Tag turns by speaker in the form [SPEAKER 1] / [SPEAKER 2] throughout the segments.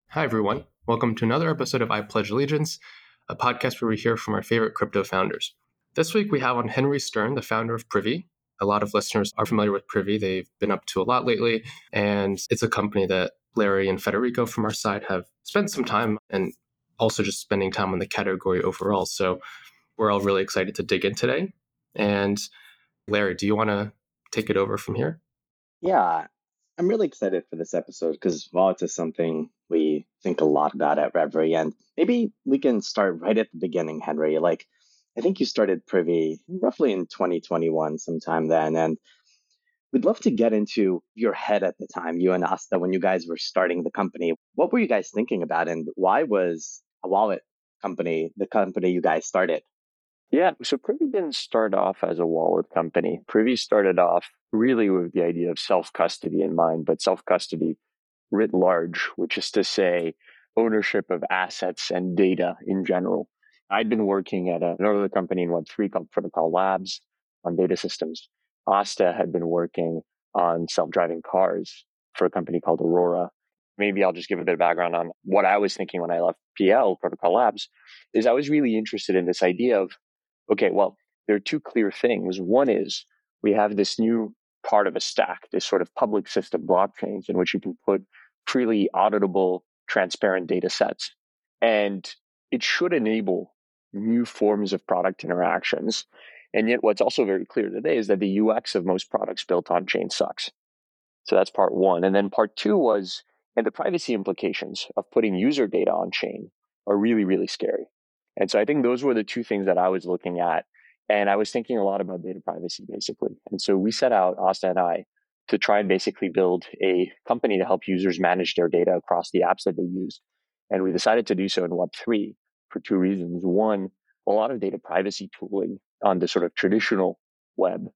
[SPEAKER 1] Hi, everyone. Welcome to another episode of I Pledge Allegiance, a podcast where we hear from our favorite crypto founders. This week, we have on Henry Stern, the founder of Privy. A lot of listeners are familiar with Privy. They've been up to a lot lately, and it's a company that Larry and Federico from our side have spent some time and also just spending time on the category overall. So we're all really excited to dig in today. And Larry, do you want to take it over from here?
[SPEAKER 2] Yeah, I'm really excited for this episode because Vault is something we think a lot about at Reverie. And maybe we can start right at the beginning, Henry. I think you started Privy roughly in 2021, sometime then. And we'd love to get into your head at the time, you and Asta, when you guys were starting the company. What were you guys thinking about? And why was a wallet company the company you guys started?
[SPEAKER 3] Yeah, so Privy didn't start off as a wallet company. Privy started off really with the idea of self-custody in mind, but self-custody writ large, which is to say ownership of assets and data in general. I'd been working at another company in Web3 called Protocol Labs on data systems. Asta had been working on self-driving cars for a company called Aurora. Maybe I'll just give a bit of background on what I was thinking when I left PL, Protocol Labs, is I was really interested in this idea of, okay, well, there are two clear things. One is we have this new part of a stack, this sort of public system blockchains in which you can put freely auditable, transparent data sets. And it should enable new forms of product interactions. And yet what's also very clear today is that the UX of most products built on chain sucks. So that's part one. And then part two was, and the privacy implications of putting user data on chain are really, really scary. And so I think those were the two things that I was looking at. And I was thinking a lot about data privacy, basically. And so we set out, Asta and I, to try and basically build a company to help users manage their data across the apps that they use. And we decided to do so in Web3 for two reasons. One, a lot of data privacy tooling on the sort of traditional web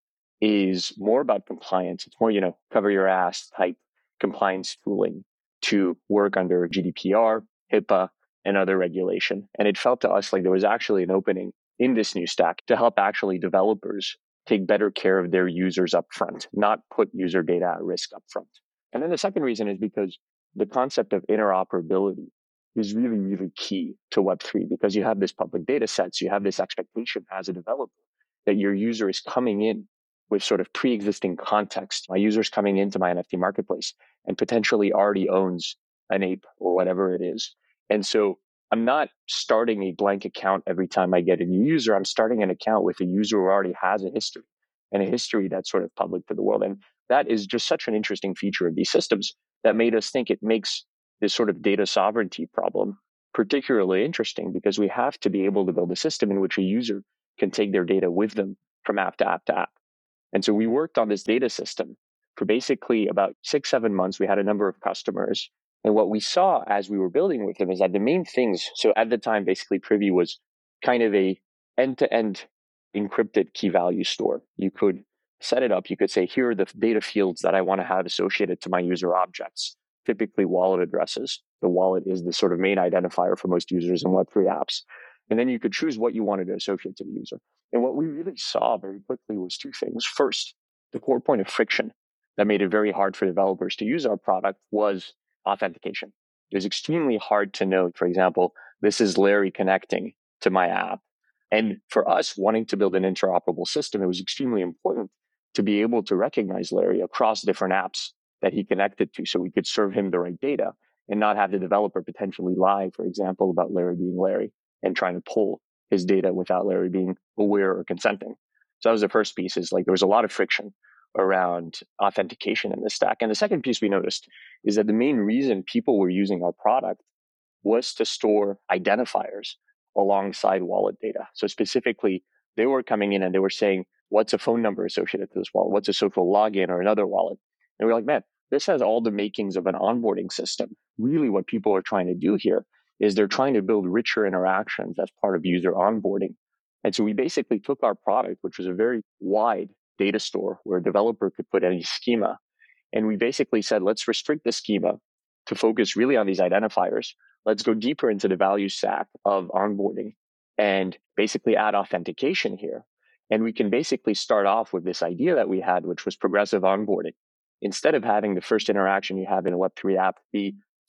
[SPEAKER 3] is more about compliance. It's more, cover your ass type compliance tooling to work under GDPR, HIPAA, and other regulation. And it felt to us like there was actually an opening in this new stack to help actually developers take better care of their users up front, not put user data at risk up front. And then the second reason is because the concept of interoperability is really, really key to Web3 because you have this public data sets, you have this expectation as a developer that your user is coming in with sort of pre-existing context. My user's coming into my NFT marketplace and potentially already owns an ape or whatever it is. And so I'm not starting a blank account every time I get a new user. I'm starting an account with a user who already has a history and a history that's sort of public to the world. And that is just such an interesting feature of these systems that made us think it makes this sort of data sovereignty problem particularly interesting because we have to be able to build a system in which a user can take their data with them from app to app to app. And so we worked on this data system for basically about 6-7 months. We had a number of customers. And what we saw as we were building with them is that the main things, so at the time, basically Privy was kind of a end-to-end encrypted key value store. You could set it up. You could say, here are the data fields that I want to have associated to my user objects, typically wallet addresses. The wallet is the sort of main identifier for most users in Web3 apps. And then you could choose what you wanted to associate to the user. And what we really saw very quickly was two things. First, the core point of friction that made it very hard for developers to use our product was authentication. It was extremely hard to know, for example, this is Larry connecting to my app. And for us wanting to build an interoperable system, it was extremely important to be able to recognize Larry across different apps that he connected to so we could serve him the right data and not have the developer potentially lie, for example, about Larry being Larry and trying to pull his data without Larry being aware or consenting. So that was the first piece, is like there was a lot of friction around authentication in this stack. And the second piece we noticed is that the main reason people were using our product was to store identifiers alongside wallet data. So specifically, they were coming in and they were saying, what's a phone number associated to this wallet? What's a social login or another wallet? And we're like, man, this has all the makings of an onboarding system. Really what people are trying to do here is they're trying to build richer interactions as part of user onboarding. And so we basically took our product, which was a very wide data store where a developer could put any schema. And we basically said, let's restrict the schema to focus really on these identifiers. Let's go deeper into the value stack of onboarding and basically add authentication here. And we can basically start off with this idea that we had, which was progressive onboarding. Instead of having the first interaction you have in a Web3 app be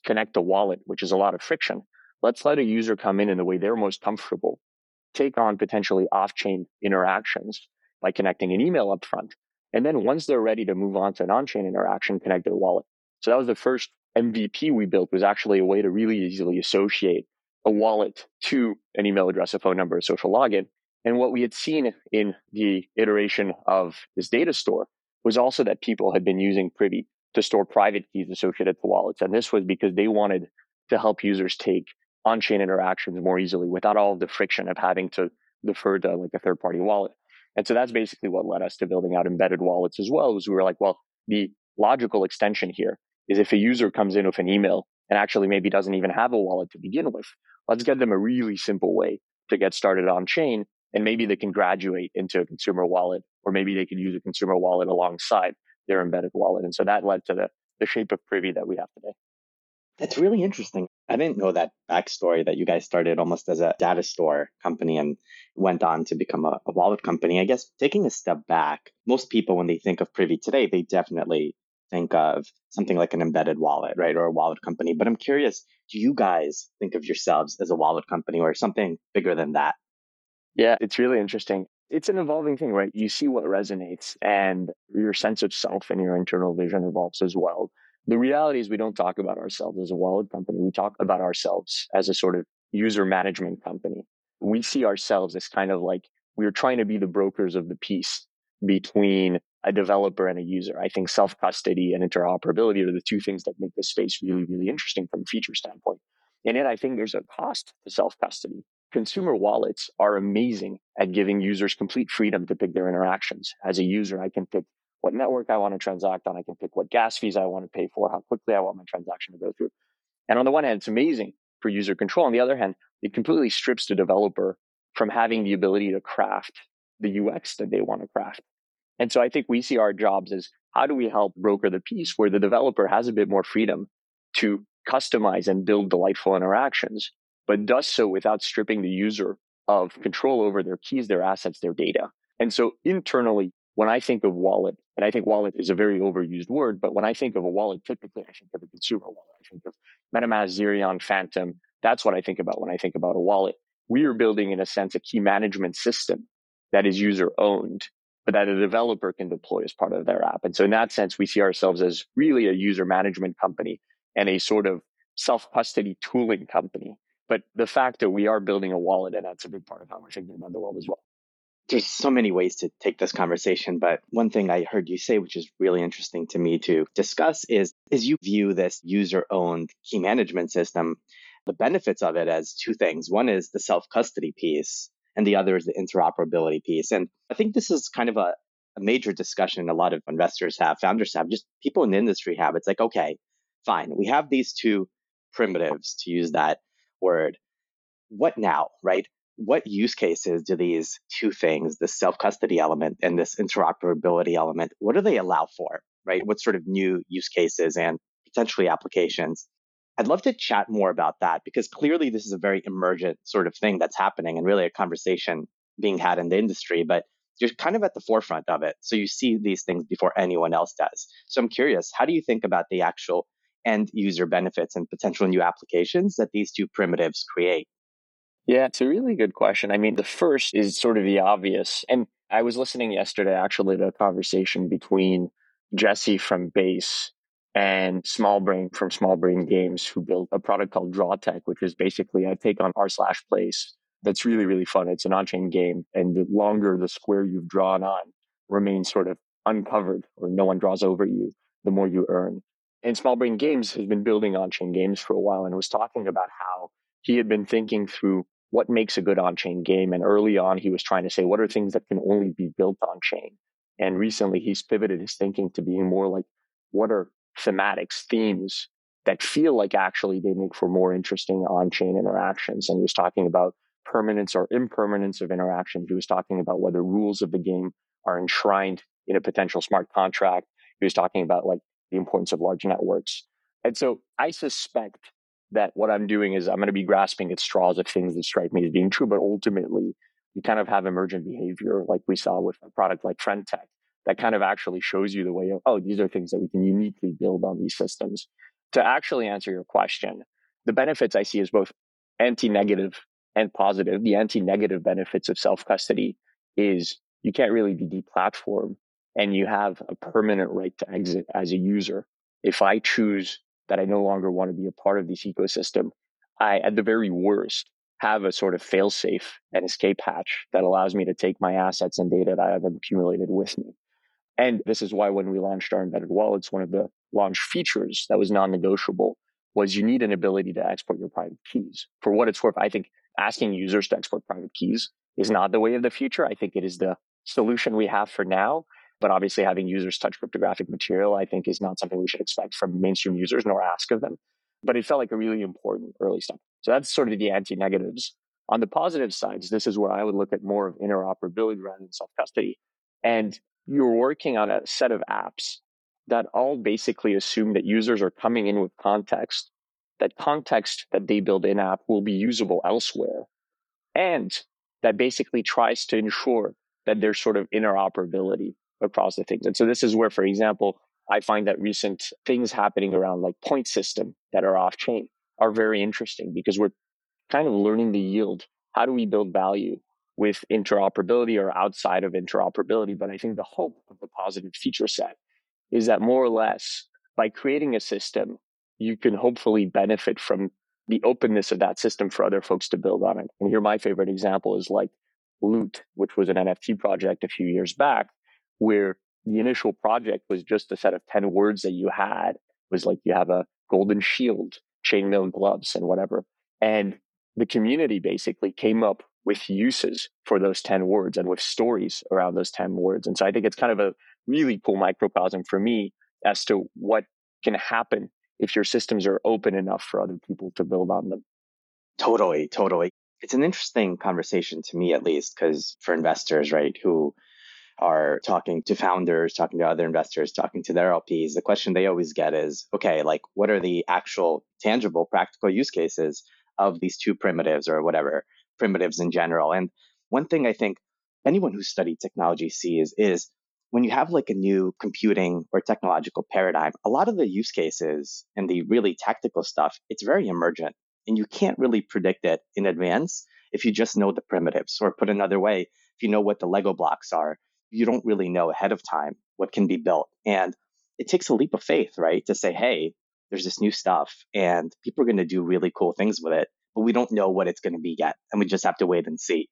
[SPEAKER 3] connect a wallet, which is a lot of friction. Let's let a user come in the way they're most comfortable, take on potentially off-chain interactions by connecting an email up front. And then once they're ready to move on to an on-chain interaction, connect their wallet. So that was the first MVP we built, was actually a way to really easily associate a wallet to an email address, a phone number, a social login. And what we had seen in the iteration of this data store was also that people had been using Privy to store private keys associated to wallets. And this was because they wanted to help users take on-chain interactions more easily without all of the friction of having to defer to like a third-party wallet. And so that's basically what led us to building out embedded wallets as well, was we were like, well, the logical extension here is if a user comes in with an email and actually maybe doesn't even have a wallet to begin with, let's get them a really simple way to get started on chain. And maybe they can graduate into a consumer wallet, or maybe they can use a consumer wallet alongside their embedded wallet. And so that led to the shape of Privy that we have today.
[SPEAKER 2] That's really interesting. I didn't know that backstory that you guys started almost as a data store company and went on to become a wallet company. I guess taking a step back, most people, when they think of Privy today, they definitely think of something like an embedded wallet, right? Or a wallet company. But I'm curious, do you guys think of yourselves as a wallet company or something bigger than that?
[SPEAKER 3] Yeah, it's really interesting. It's an evolving thing, right? You see what resonates, and your sense of self and your internal vision evolves as well. The reality is we don't talk about ourselves as a wallet company. We talk about ourselves as a sort of user management company. We see ourselves as kind of like we're trying to be the brokers of the peace between a developer and a user. I think self-custody and interoperability are the two things that make this space really, really interesting from a feature standpoint. And yet I think there's a cost to self-custody. Consumer wallets are amazing at giving users complete freedom to pick their interactions. As a user, I can pick what network I want to transact on. I can pick what gas fees I want to pay for, how quickly I want my transaction to go through. And on the one hand, it's amazing for user control. On the other hand, it completely strips the developer from having the ability to craft the UX that they want to craft. And so I think we see our jobs as how do we help broker the piece where the developer has a bit more freedom to customize and build delightful interactions, but does so without stripping the user of control over their keys, their assets, their data. And so internally, when I think of wallet, and I think wallet is a very overused word, but when I think of a wallet, typically I think of a consumer wallet. I think of MetaMask, Zerion, Phantom. That's what I think about when I think about a wallet. We are building, in a sense, a key management system that is user owned, but that a developer can deploy as part of their app. And so in that sense, we see ourselves as really a user management company and a sort of self-custody tooling company. But the fact that we are building a wallet, and that's a big part of how we're thinking about the world as well.
[SPEAKER 2] There's so many ways to take this conversation, but one thing I heard you say, which is really interesting to me to discuss, is you view this user-owned key management system, the benefits of it as two things. One is the self-custody piece, and the other is the interoperability piece. And I think this is kind of a major discussion a lot of investors have, founders have, just people in the industry have. It's like, okay, fine, we have these two primitives, to use that word. What now, right? What use cases do these two things, this self-custody element and this interoperability element, what do they allow for, right? What sort of new use cases and potentially applications? I'd love to chat more about that because clearly this is a very emergent sort of thing that's happening and really a conversation being had in the industry, but you're kind of at the forefront of it. So you see these things before anyone else does. So I'm curious, how do you think about the actual end user benefits and potential new applications that these two primitives create?
[SPEAKER 3] Yeah, it's a really good question. I mean, the first is sort of the obvious. And I was listening yesterday actually to a conversation between Jesse from Base and Smallbrain from Smallbrain Games, who built a product called DrawTech, which is basically I take on r/place. That's really, really fun. It's an on-chain game. And the longer the square you've drawn on remains sort of uncovered or no one draws over you, the more you earn. And Smallbrain Games has been building on-chain games for a while and was talking about how he had been thinking through what makes a good on-chain game. And early on, he was trying to say, what are things that can only be built on-chain? And recently, he's pivoted his thinking to being more like, what are thematics, themes that feel like actually they make for more interesting on-chain interactions? And he was talking about permanence or impermanence of interactions. He was talking about whether rules of the game are enshrined in a potential smart contract. He was talking about like the importance of large networks. And so I suspect that what I'm doing is I'm going to be grasping at straws of things that strike me as being true, but ultimately you kind of have emergent behavior like we saw with a product like FriendTech that kind of actually shows you the way of, oh, these are things that we can uniquely build on these systems. To actually answer your question, the benefits I see as both anti-negative and positive. The anti-negative benefits of self-custody is you can't really be deplatformed and you have a permanent right to exit as a user. If I choose that I no longer want to be a part of this ecosystem, I, at the very worst, have a sort of fail-safe and escape hatch that allows me to take my assets and data that I have accumulated with me. And this is why when we launched our embedded wallets, one of the launch features that was non-negotiable was you need an ability to export your private keys. For what it's worth, I think asking users to export private keys is not the way of the future. I think it is the solution we have for now. But obviously having users touch cryptographic material, I think is not something we should expect from mainstream users nor ask of them. But it felt like a really important early step. So that's sort of the anti-negatives. On the positive sides, this is where I would look at more of interoperability rather than self-custody. And you're working on a set of apps that all basically assume that users are coming in with context, that context that they build in app will be usable elsewhere, and that basically tries to ensure that there's sort of interoperability across the things. And so this is where, for example, I find that recent things happening around like point system that are off chain are very interesting because we're kind of learning to yield. How do we build value with interoperability or outside of interoperability? But I think the hope of the positive feature set is that more or less by creating a system, you can hopefully benefit from the openness of that system for other folks to build on it. And here, my favorite example is like Loot, which was an NFT project a few years back, where the initial project was just a set of 10 words that you had. It was like you have a golden shield, chainmail gloves, and whatever. And the community basically came up with uses for those 10 words and with stories around those 10 words. And so I think it's kind of a really cool microcosm for me as to what can happen if your systems are open enough for other people to build on them.
[SPEAKER 2] Totally, totally. It's an interesting conversation to me, at least, because for investors, right, who are talking to founders, talking to other investors, talking to their LPs, the question they always get is, okay, like what are the actual tangible practical use cases of these two primitives or whatever, primitives in general? And one thing I think anyone who's studied technology sees is when you have like a new computing or technological paradigm, a lot of the use cases and the really tactical stuff, it's very emergent and you can't really predict it in advance if you just know the primitives. Or put another way, if you know what the Lego blocks are, you don't really know ahead of time what can be built. And it takes a leap of faith, right? To say, hey, there's this new stuff and people are going to do really cool things with it, but we don't know what it's going to be yet. And we just have to wait and see.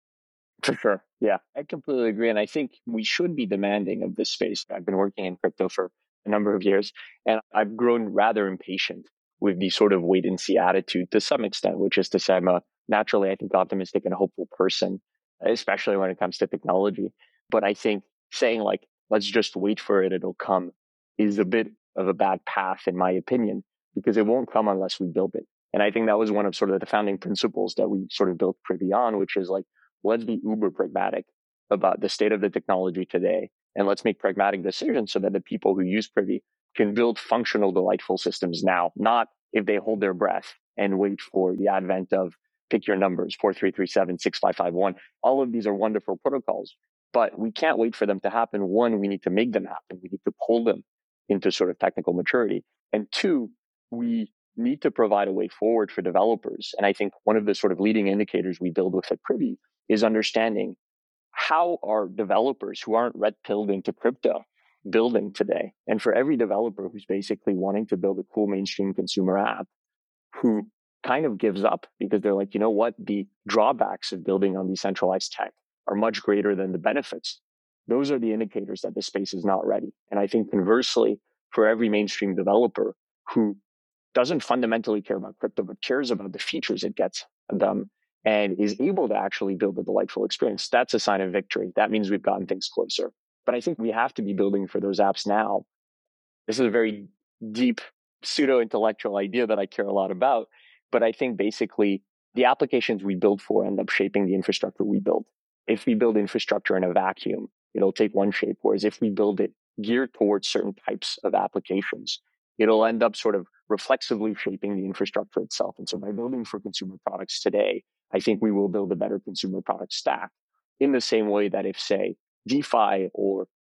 [SPEAKER 3] For sure. Yeah, I completely agree. And I think we should be demanding of this space. I've been working in crypto for a number of years, and I've grown rather impatient with the sort of wait and see attitude to some extent, which is to say I'm a naturally, I think, optimistic and hopeful person, especially when it comes to technology. But I think saying like, let's just wait for it, it'll come is a bit of a bad path, in my opinion, because it won't come unless we build it. And I think that was one of sort of the founding principles that we sort of built Privy on, which is like, let's be uber pragmatic about the state of the technology today. And let's make pragmatic decisions so that the people who use Privy can build functional, delightful systems now, not if they hold their breath and wait for the advent of pick your numbers, 4337, 6551. All of these are wonderful protocols, but we can't wait for them to happen. One, we need to make them happen. We need to pull them into sort of technical maturity. And two, we need to provide a way forward for developers. And I think one of the sort of leading indicators we build with at Privy is understanding how are developers who aren't red pilled into crypto building today. And for every developer who's basically wanting to build a cool mainstream consumer app, who kind of gives up because they're like, you know what, the drawbacks of building on decentralized tech are much greater than the benefits. Those are the indicators that the space is not ready. And I think conversely, for every mainstream developer who doesn't fundamentally care about crypto, but cares about the features it gets them and is able to actually build a delightful experience, that's a sign of victory. That means we've gotten things closer. But I think we have to be building for those apps now. This is a very deep pseudo-intellectual idea that I care a lot about. But I think basically the applications we build for end up shaping the infrastructure we build. If we build infrastructure in a vacuum, it'll take one shape. Whereas if we build it geared towards certain types of applications, it'll end up sort of reflexively shaping the infrastructure itself. And so by building for consumer products today, I think we will build a better consumer product stack in the same way that if, say, DeFi or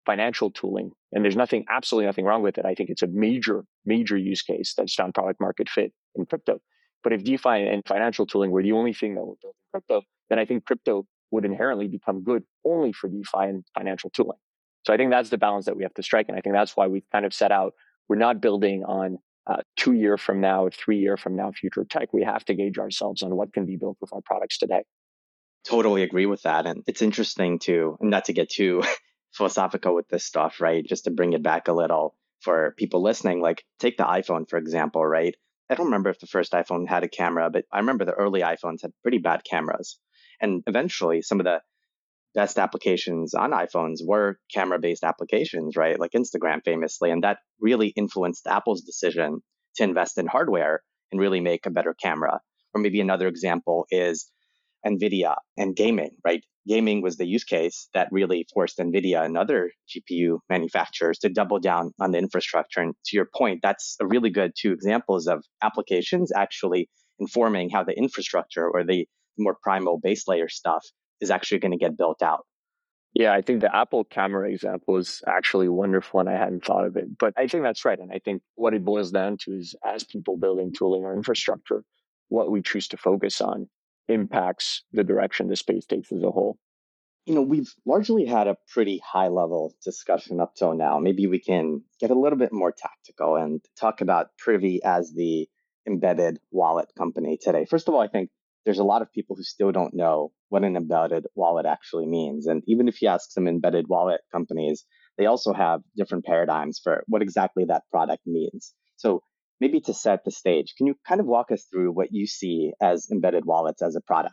[SPEAKER 3] financial tooling. And there's absolutely nothing wrong with it. I think it's a major, major use case that's found product market fit in crypto. But if DeFi and financial tooling were the only thing that would build in crypto, then I think crypto would inherently become good only for DeFi and financial tooling. So I think that's the balance that we have to strike. And I think that's why we've kind of set out, we're not building on 2 year from now or 3 year from now future tech. We have to gauge ourselves on what can be built with our products today.
[SPEAKER 2] Totally agree with that. And it's interesting too, and not to get too philosophical with this stuff, right? Just to bring it back a little for people listening, like take the iPhone, for example, right? I don't remember if the first iPhone had a camera, but I remember the early iPhones had pretty bad cameras. And eventually, some of the best applications on iPhones were camera based applications, right? Like Instagram famously. And that really influenced Apple's decision to invest in hardware and really make a better camera. Or maybe another example is NVIDIA and gaming, right? Gaming was the use case that really forced NVIDIA and other GPU manufacturers to double down on the infrastructure. And to your point, that's a really good two examples of applications actually informing how the infrastructure or the more primal base layer stuff is actually going to get built out.
[SPEAKER 3] Yeah, I think the Apple camera example is actually wonderful and I hadn't thought of it. But I think that's right. And I think what it boils down to is as people building tooling or infrastructure, what we choose to focus on impacts the direction the space takes as a whole.
[SPEAKER 2] We've largely had a pretty high level discussion up till now. Maybe we can get a little bit more tactical and talk about Privy as the embedded wallet company today. First of all, I think there's a lot of people who still don't know what an embedded wallet actually means. And even if you ask some embedded wallet companies, they also have different paradigms for what exactly that product means. So maybe to set the stage, can you kind of walk us through what you see as embedded wallets as a product?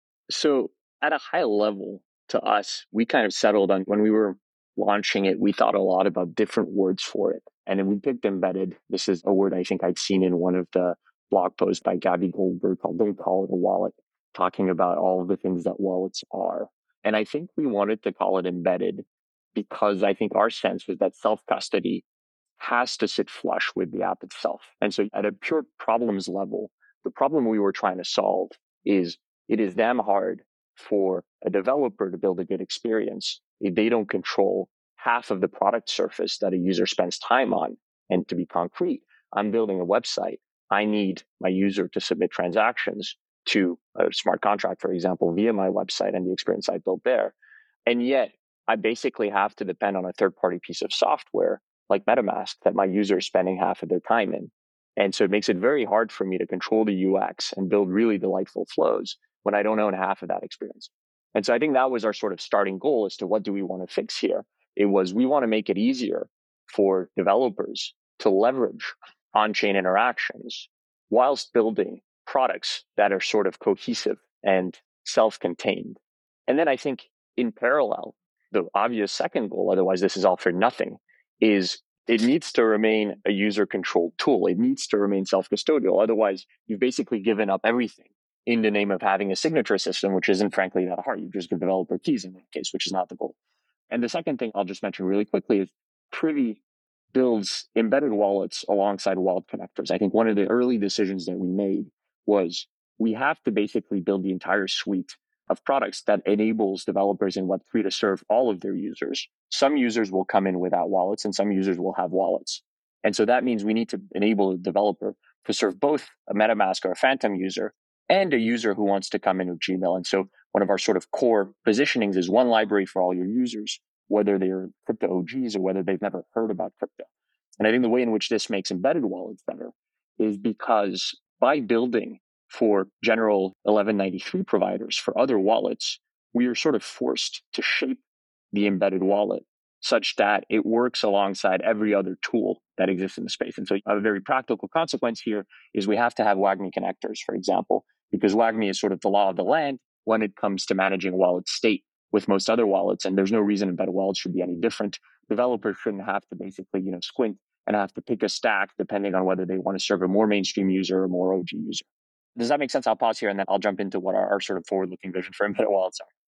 [SPEAKER 3] So at a high level, to us, we kind of settled on when we were launching it, we thought a lot about different words for it. And then we picked embedded. This is a word I think I'd seen in one of the blog posts by Gabby Goldberg called Don't Call It a Wallet, talking about all of the things that wallets are. And I think we wanted to call it embedded because I think our sense was that self-custody has to sit flush with the app itself. And so at a pure problems level, the problem we were trying to solve is it is damn hard for a developer to build a good experience if they don't control half of the product surface that a user spends time on. And to be concrete, I'm building a website. I need my user to submit transactions to a smart contract, for example, via my website and the experience I built there. And yet I basically have to depend on a third-party piece of software like MetaMask that my user is spending half of their time in. And so it makes it very hard for me to control the UX and build really delightful flows when I don't own half of that experience. And so I think that was our sort of starting goal as to what do we want to fix here. It was we want to make it easier for developers to leverage on-chain interactions whilst building products that are sort of cohesive and self-contained. And then I think in parallel, the obvious second goal, otherwise this is all for nothing, is it needs to remain a user-controlled tool. It needs to remain self-custodial. Otherwise, you've basically given up everything in the name of having a signature system, which isn't frankly that hard. You just give developer keys in that case, which is not the goal. And the second thing I'll just mention really quickly is Privy builds embedded wallets alongside wallet connectors. I think one of the early decisions that we made was we have to basically build the entire suite of products that enables developers in Web3 to serve all of their users. Some users will come in without wallets and some users will have wallets. And so that means we need to enable a developer to serve both a MetaMask or a Phantom user and a user who wants to come in with Gmail. And so one of our sort of core positionings is one library for all your users, whether they're crypto OGs or whether they've never heard about crypto. And I think the way in which this makes embedded wallets better is because by building for general 1193 providers for other wallets, we are sort of forced to shape the embedded wallet such that it works alongside every other tool that exists in the space. And so a very practical consequence here is we have to have WAGMI connectors, for example, because WAGMI is sort of the law of the land when it comes to managing wallet state with most other wallets. And there's no reason embedded wallets should be any different. Developers shouldn't have to basically, squint and have to pick a stack depending on whether they want to serve a more mainstream user or a more OG user. Does that make sense? I'll pause here and then I'll jump into what our sort of forward-looking vision for embedded wallets are.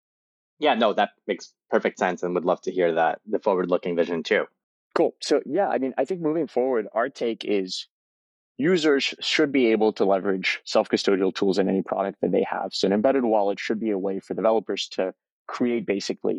[SPEAKER 2] Yeah, no, that makes perfect sense and would love to hear that, the forward-looking vision too.
[SPEAKER 3] Cool. So yeah, I think moving forward, our take is users should be able to leverage self-custodial tools in any product that they have. So an embedded wallet should be a way for developers to create basically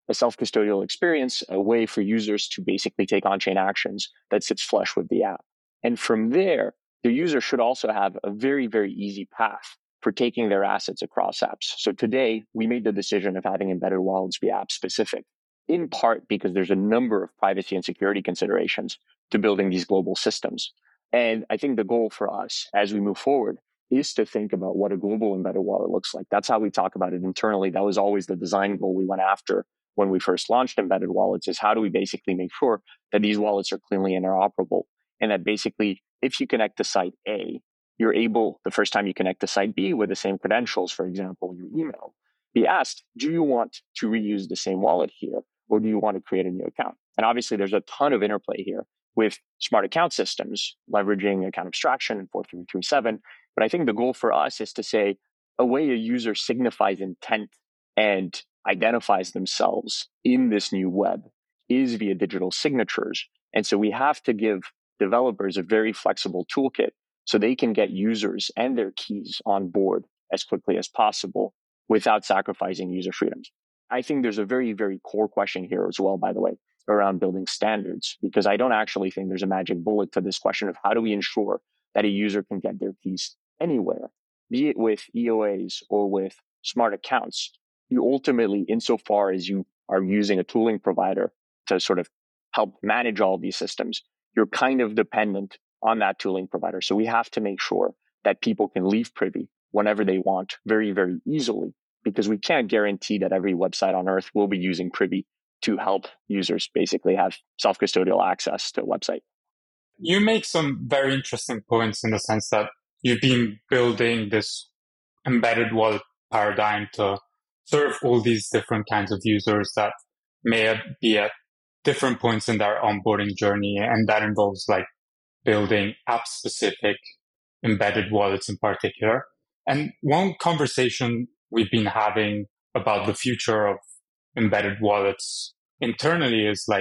[SPEAKER 3] a self-custodial experience, a way for users to basically take on-chain actions that sits flush with the app. And from there, the user should also have a very, very easy path for taking their assets across apps. So today, we made the decision of having embedded wallets be app specific, in part because there's a number of privacy and security considerations to building these global systems. And I think the goal for us as we move forward is to think about what a global embedded wallet looks like. That's how we talk about it internally. That was always the design goal we went after when we first launched embedded wallets, is how do we basically make sure that these wallets are cleanly interoperable, and that basically if you connect to site A, you're able, the first time you connect to site B with the same credentials, for example, your email, be asked, do you want to reuse the same wallet here, or do you want to create a new account? And obviously there's a ton of interplay here with smart account systems, leveraging account abstraction in 4337. But I think the goal for us is to say a way a user signifies intent and identifies themselves in this new web is via digital signatures. And so we have to give developers a very flexible toolkit so they can get users and their keys on board as quickly as possible without sacrificing user freedoms. I think there's a very, very core question here as well, by the way, around building standards, because I don't actually think there's a magic bullet to this question of how do we ensure that a user can get their keys anywhere, be it with EOAs or with smart accounts. You ultimately, insofar as you are using a tooling provider to sort of help manage all these systems, you're kind of dependent on that tooling provider. So we have to make sure that people can leave Privy whenever they want very, very easily, because we can't guarantee that every website on earth will be using Privy to help users basically have self-custodial access to a website.
[SPEAKER 4] You make some very interesting points in the sense that you've been building this embedded wallet paradigm to serve all these different kinds of users that may be at different points in their onboarding journey. And that involves like building app-specific embedded wallets in particular. And one conversation we've been having about the future of embedded wallets internally is like,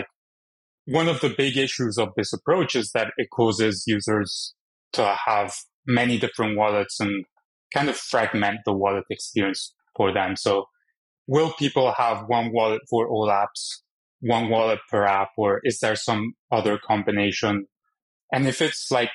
[SPEAKER 4] one of the big issues of this approach is that it causes users to have many different wallets and kind of fragment the wallet experience for them. So will people have one wallet for all apps, one wallet per app, or is there some other combination? And if it's like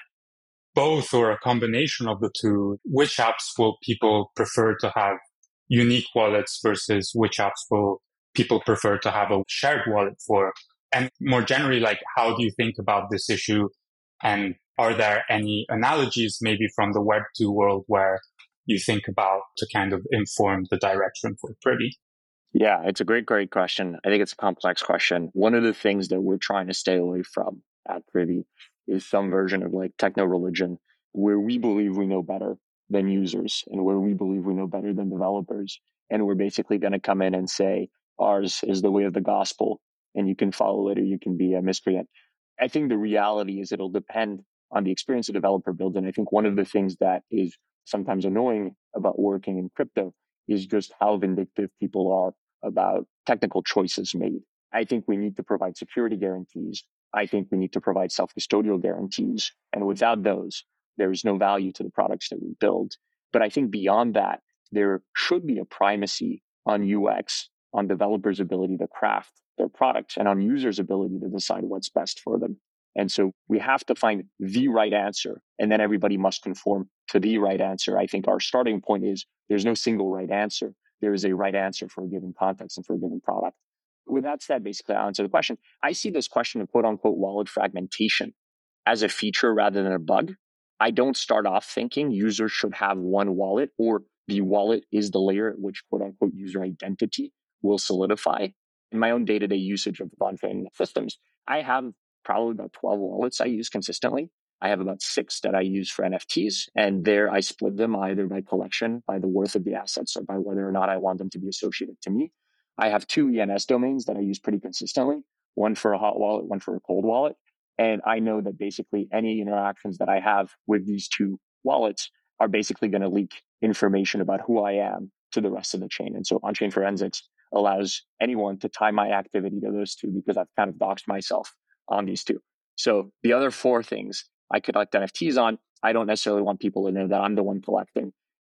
[SPEAKER 4] both or a combination of the two, which apps will people prefer to have unique wallets versus which apps will people prefer to have a shared wallet for? And more generally, like, how do you think about this issue? And are there any analogies maybe from the Web2 world where you think about to kind of inform the direction for Privy?
[SPEAKER 3] Yeah, it's a great question. I think it's a complex question. One of the things that we're trying to stay away from at Privy is some version of like techno-religion, where we believe we know better than users and where we believe we know better than developers. And we're basically going to come in and say, ours is the way of the gospel, and you can follow it or you can be a miscreant. I think the reality is it'll depend on the experience a developer builds. And I think one of the things that is sometimes annoying about working in crypto is just how vindictive people are about technical choices made. I think we need to provide security guarantees. I think we need to provide self-custodial guarantees. And without those, there is no value to the products that we build. But I think beyond that, there should be a primacy on UX, on developers' ability to craft their products, and on users' ability to decide what's best for them. And so we have to find the right answer, and then everybody must conform to the right answer. I think our starting point is there's no single right answer. There is a right answer for a given context and for a given product. With that said, basically, I'll answer the question. I see this question of quote unquote wallet fragmentation as a feature rather than a bug. I don't start off thinking users should have one wallet, or the wallet is the layer at which quote unquote user identity will solidify. In my own day-to-day usage of on-chain systems, I have probably about 12 wallets I use consistently. I have about 6 that I use for NFTs, and there I split them either by collection, by the worth of the assets, or by whether or not I want them to be associated to me. I have 2 ENS domains that I use pretty consistently, one for a hot wallet, one for a cold wallet. And I know that basically any interactions that I have with these 2 wallets are basically going to leak information about who I am to the rest of the chain. And so on-chain forensics allows anyone to tie my activity to those 2 because I've kind of doxed myself on these 2. So the other 4 things I collect NFTs on, I don't necessarily want people to know that I'm the one collecting.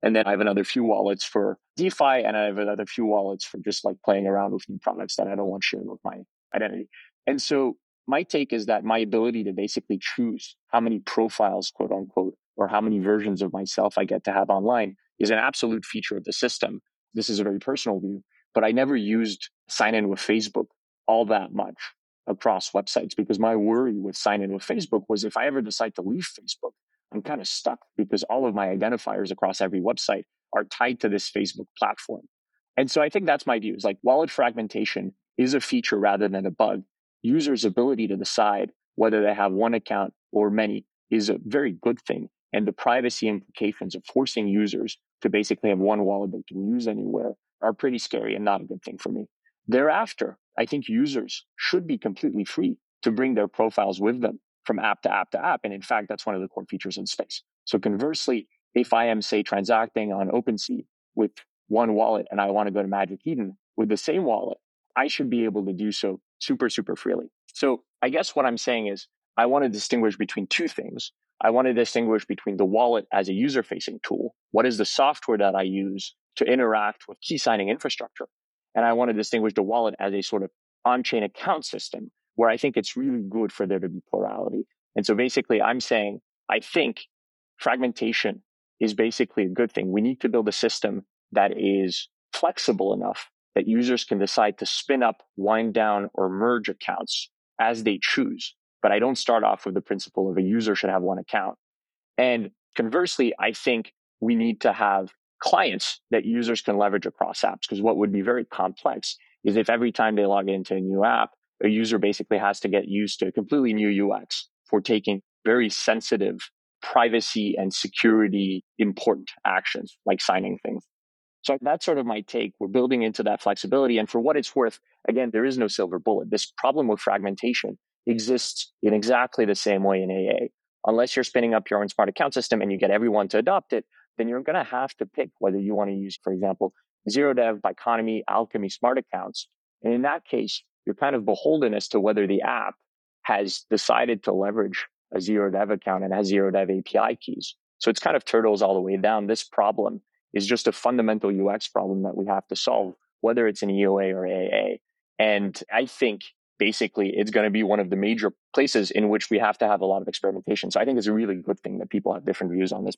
[SPEAKER 3] And then I have another few wallets for DeFi, and I have another few wallets for just like playing around with new products that I don't want sharing with my identity. And so my take is that my ability to basically choose how many profiles, quote unquote, or how many versions of myself I get to have online is an absolute feature of the system. This is a very personal view, but I never used sign in with Facebook all that much across websites because my worry with sign in with Facebook was if I ever decide to leave Facebook, I'm kind of stuck because all of my identifiers across every website are tied to this Facebook platform. And so I think that's my view is like wallet fragmentation is a feature rather than a bug. Users' ability to decide whether they have one account or many is a very good thing. And the privacy implications of forcing users to basically have one wallet they can use anywhere are pretty scary and not a good thing for me. Thereafter, I think users should be completely free to bring their profiles with them from app to app to app. And in fact, that's one of the core features in Space. So conversely, if I am, say, transacting on OpenSea with one wallet and I want to go to Magic Eden with the same wallet, I should be able to do so super, super freely. So I guess what I'm saying is I want to distinguish between two things. I want to distinguish between the wallet as a user-facing tool. What is the software that I use to interact with key signing infrastructure? And I want to distinguish the wallet as a sort of on-chain account system where I think it's really good for there to be plurality. And so basically I'm saying, I think fragmentation is basically a good thing. We need to build a system that is flexible enough that users can decide to spin up, wind down, or merge accounts as they choose. But I don't start off with the principle of a user should have one account. And conversely, I think we need to have clients that users can leverage across apps, because what would be very complex is if every time they log into a new app, a user basically has to get used to a completely new UX for taking very sensitive privacy and security important actions like signing things. So that's sort of my take. We're building into that flexibility. And for what it's worth, again, there is no silver bullet. This problem with fragmentation exists in exactly the same way in AA. Unless you're spinning up your own smart account system and you get everyone to adopt it, then you're going to have to pick whether you want to use, for example, ZeroDev, Biconomy, Alchemy smart accounts. And in that case, you're kind of beholden as to whether the app has decided to leverage a ZeroDev account and has ZeroDev API keys. So it's kind of turtles all the way down. This problem is just a fundamental UX problem that we have to solve, whether it's in EOA or AA. And I think basically it's going to be one of the major places in which we have to have a lot of experimentation. So I think it's a really good thing that people have different views on this.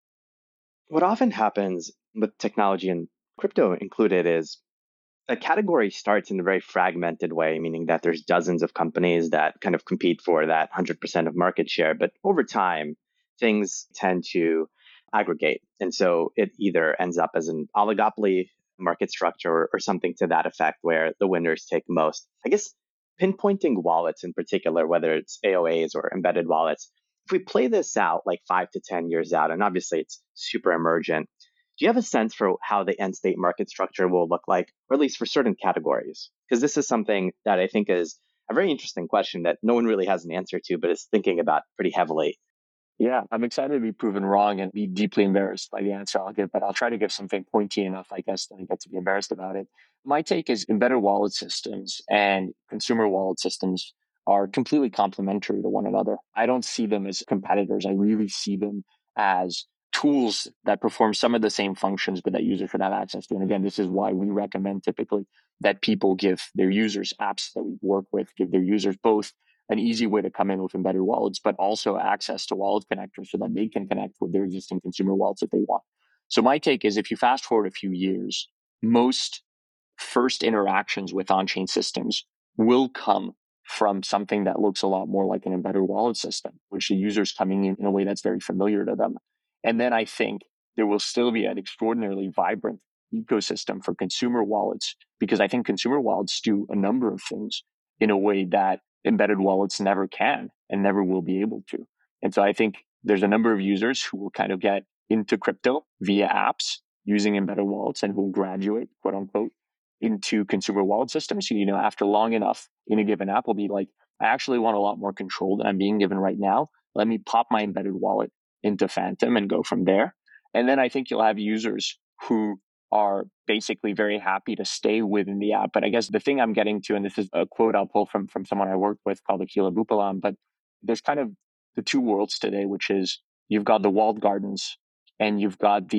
[SPEAKER 2] What often happens with technology and crypto included is a category starts in a very fragmented way, meaning that there's dozens of companies that kind of compete for that 100% of market share. But over time, things tend to aggregate. And so it either ends up as an oligopoly market structure or something to that effect where the winners take most. I guess pinpointing wallets in particular, whether it's AOAs or embedded wallets, if we play this out like 5 to 10 years out, and obviously it's super emergent, do you have a sense for how the end state market structure will look like, or at least for certain categories? Because this is something that I think is a very interesting question that no one really has an answer to, but is thinking about pretty heavily.
[SPEAKER 3] Yeah, I'm excited to be proven wrong and be deeply embarrassed by the answer I'll give, but I'll try to give something pointy enough, I guess, that I get to be embarrassed about it. My take is embedded wallet systems and consumer wallet systems are completely complementary to one another. I don't see them as competitors. I really see them as tools that perform some of the same functions, but that users should have access to. And again, this is why we recommend typically that people give their users apps that we work with, give their users both an easy way to come in with embedded wallets, but also access to wallet connectors so that they can connect with their existing consumer wallets if they want. So my take is if you fast forward a few years, most first interactions with on-chain systems will come from something that looks a lot more like an embedded wallet system, which the user's coming in a way that's very familiar to them. And then I think there will still be an extraordinarily vibrant ecosystem for consumer wallets, because I think consumer wallets do a number of things in a way that embedded wallets never can and never will be able to. And so I think there's a number of users who will kind of get into crypto via apps using embedded wallets and who will graduate, quote unquote, into consumer wallet systems. So, after long enough in a given app will be like, I actually want a lot more control than I'm being given right now. Let me pop my embedded wallet into Phantom and go from there. And then I think you'll have users who are basically very happy to stay within the app. But I guess the thing I'm getting to, and this is a quote I'll pull from someone I worked with called Akila Bupalam, but there's kind of the two worlds today, which is you've got the walled gardens and you've got the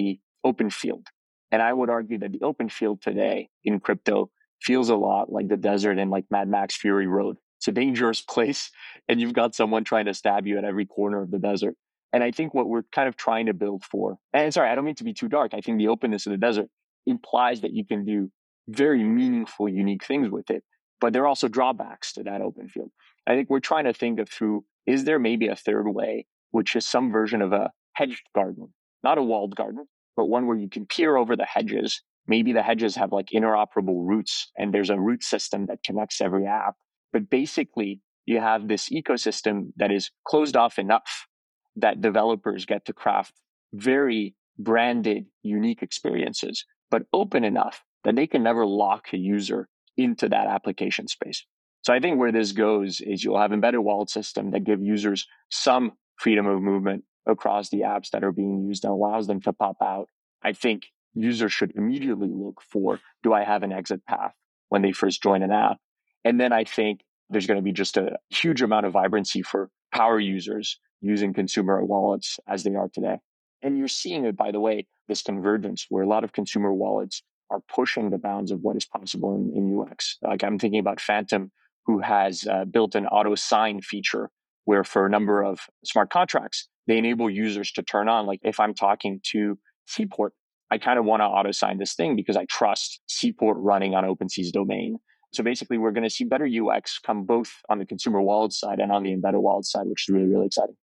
[SPEAKER 3] open field. And I would argue that the open field today in crypto feels a lot like the desert in like Mad Max Fury Road. It's a dangerous place, and you've got someone trying to stab you at every corner of the desert. And I think what we're kind of trying to build for, and sorry, I don't mean to be too dark. I think the openness of the desert implies that you can do very meaningful, unique things with it. But there are also drawbacks to that open field. I think we're trying to think of through, is there maybe a third way, which is some version of a hedged garden, not a walled garden, but one where you can peer over the hedges. Maybe the hedges have like interoperable routes and there's a root system that connects every app. But basically, you have this ecosystem that is closed off enough that developers get to craft very branded, unique experiences, but open enough that they can never lock a user into that application space. So I think where this goes is you'll have embedded wallet system that give users some freedom of movement across the apps that are being used and allows them to pop out. I think users should immediately look for, do I have an exit path when they first join an app? And then I think there's going to be just a huge amount of vibrancy for power users using consumer wallets as they are today. And you're seeing it, by the way, this convergence where a lot of consumer wallets are pushing the bounds of what is possible in UX. Like I'm thinking about Phantom, who has built an auto sign feature where for a number of smart contracts, they enable users to turn on. Like if I'm talking to Seaport, I kind of want to auto sign this thing because I trust Seaport running on OpenSea's domain. So basically, we're going to see better UX come both on the consumer wallet side and on the embedded wallet side, which is really, really exciting.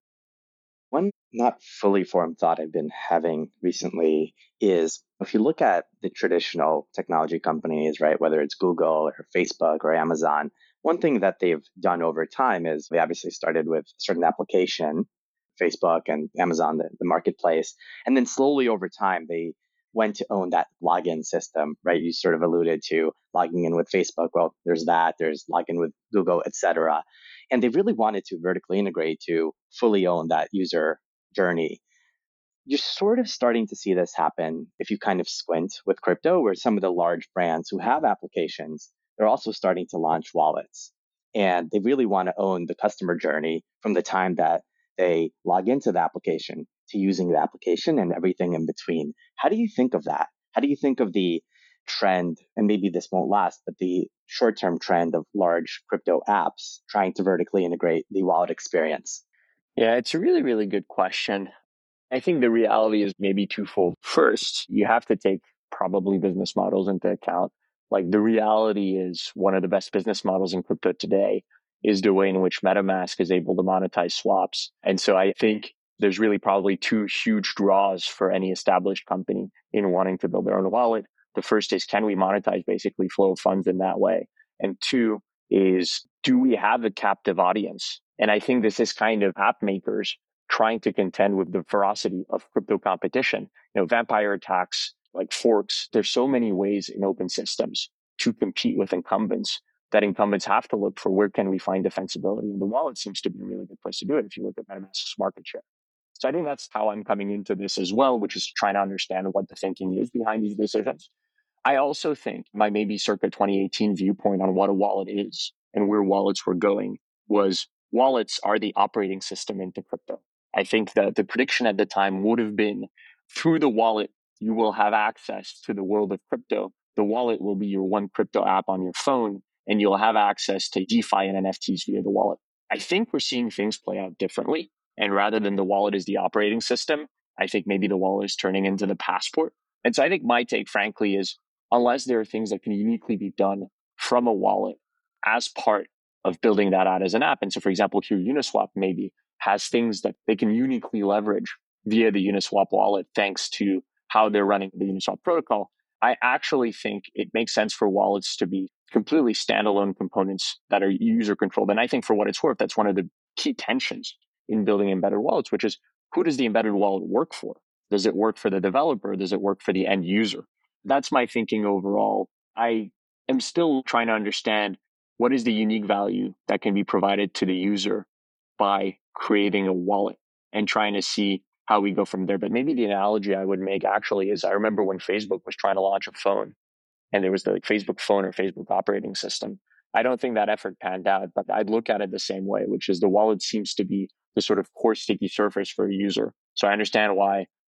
[SPEAKER 2] One not fully formed thought I've been having recently is if you look at the traditional technology companies, right, whether it's Google or Facebook or Amazon, one thing that they've done over time is they obviously started with a certain application, Facebook and Amazon, the marketplace. And then slowly over time, they went to own that login system, right? You sort of alluded to logging in with Facebook. Well, there's that, there's login with Google, et cetera. And they really wanted to vertically integrate to fully own that user journey. You're sort of starting to see this happen if you kind of squint with crypto, where some of the large brands who have applications, they're also starting to launch wallets. And they really want to own the customer journey from the time that they log into the application to using the application and everything in between. How do you think of that? How do you think of the trend, and maybe this won't last, but the short term trend of large crypto apps trying to vertically integrate the wallet experience?
[SPEAKER 3] Yeah, it's a really, really good question. I think the reality is maybe twofold. First, you have to take probably business models into account. Like the reality is one of the best business models in crypto today is the way in which MetaMask is able to monetize swaps. And so I think there's really probably two huge draws for any established company in wanting to build their own wallet. The first is, can we monetize basically flow of funds in that way? And two is, do we have a captive audience? And I think this is kind of app makers trying to contend with the ferocity of crypto competition. Vampire attacks, like forks, there's so many ways in open systems to compete with incumbents that incumbents have to look for where can we find defensibility. And the wallet seems to be a really good place to do it if you look at MetaMask's market share. So I think that's how I'm coming into this as well, which is trying to understand what the thinking is behind these decisions. I also think my maybe circa 2018 viewpoint on what a wallet is and where wallets were going was wallets are the operating system into crypto. I think that the prediction at the time would have been through the wallet, you will have access to the world of crypto. The wallet will be your one crypto app on your phone, and you'll have access to DeFi and NFTs via the wallet. I think we're seeing things play out differently. And rather than the wallet is the operating system, I think maybe the wallet is turning into the passport. And so I think my take, frankly, is unless there are things that can uniquely be done from a wallet as part of building that out as an app. And so, for example, here Uniswap maybe has things that they can uniquely leverage via the Uniswap wallet, thanks to how they're running the Uniswap protocol. I actually think it makes sense for wallets to be completely standalone components that are user controlled. And I think for what it's worth, that's one of the key tensions in building embedded wallets, which is who does the embedded wallet work for? Does it work for the developer? Does it work for the end user? That's my thinking overall. I am still trying to understand what is the unique value that can be provided to the user by creating a wallet and trying to see how we go from there. But maybe the analogy I would make actually is I remember when Facebook was trying to launch a phone and there was the Facebook phone or Facebook operating system. I don't think that effort panned out, but I'd look at it the same way, which is the wallet seems to be the sort of core sticky surface for a user. So I understand why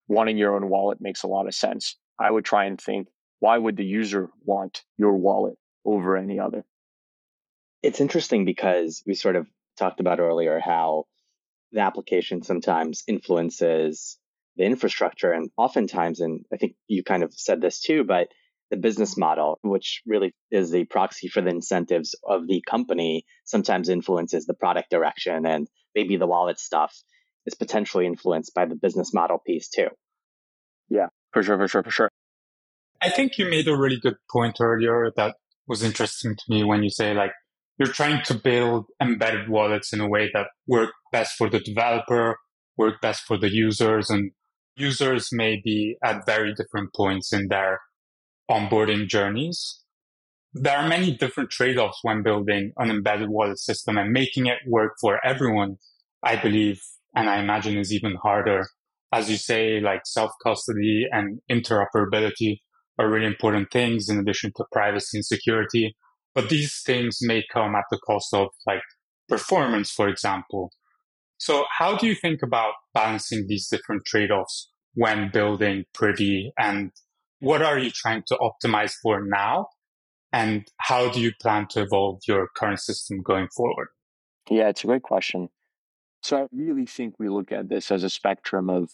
[SPEAKER 3] wanting your own wallet makes a lot of sense. I would try and think, why would the user want your wallet over any other?
[SPEAKER 2] It's interesting because we sort of talked about earlier how the application sometimes influences the infrastructure. And oftentimes, and I think you kind of said this too, but the business model, which really is the proxy for the incentives of the company, sometimes influences the product direction. And maybe the wallet stuff is potentially influenced by the business model piece too.
[SPEAKER 3] Yeah, for sure, for sure, for sure.
[SPEAKER 4] I think you made a really good point earlier that was interesting to me when you say like you're trying to build embedded wallets in a way that work best for the developer, work best for the users, and users may be at very different points in their onboarding journeys. There are many different trade-offs when building an embedded wallet system, and making it work for everyone, I believe, and I imagine is even harder. As you say, like self-custody and interoperability are really important things in addition to privacy and security. But these things may come at the cost of like performance, for example. So how do you think about balancing these different trade-offs when building Privy, and what are you trying to optimize for now? And how do you plan to evolve your current system going forward?
[SPEAKER 3] Yeah, it's a great question. So I really think we look at this as a spectrum of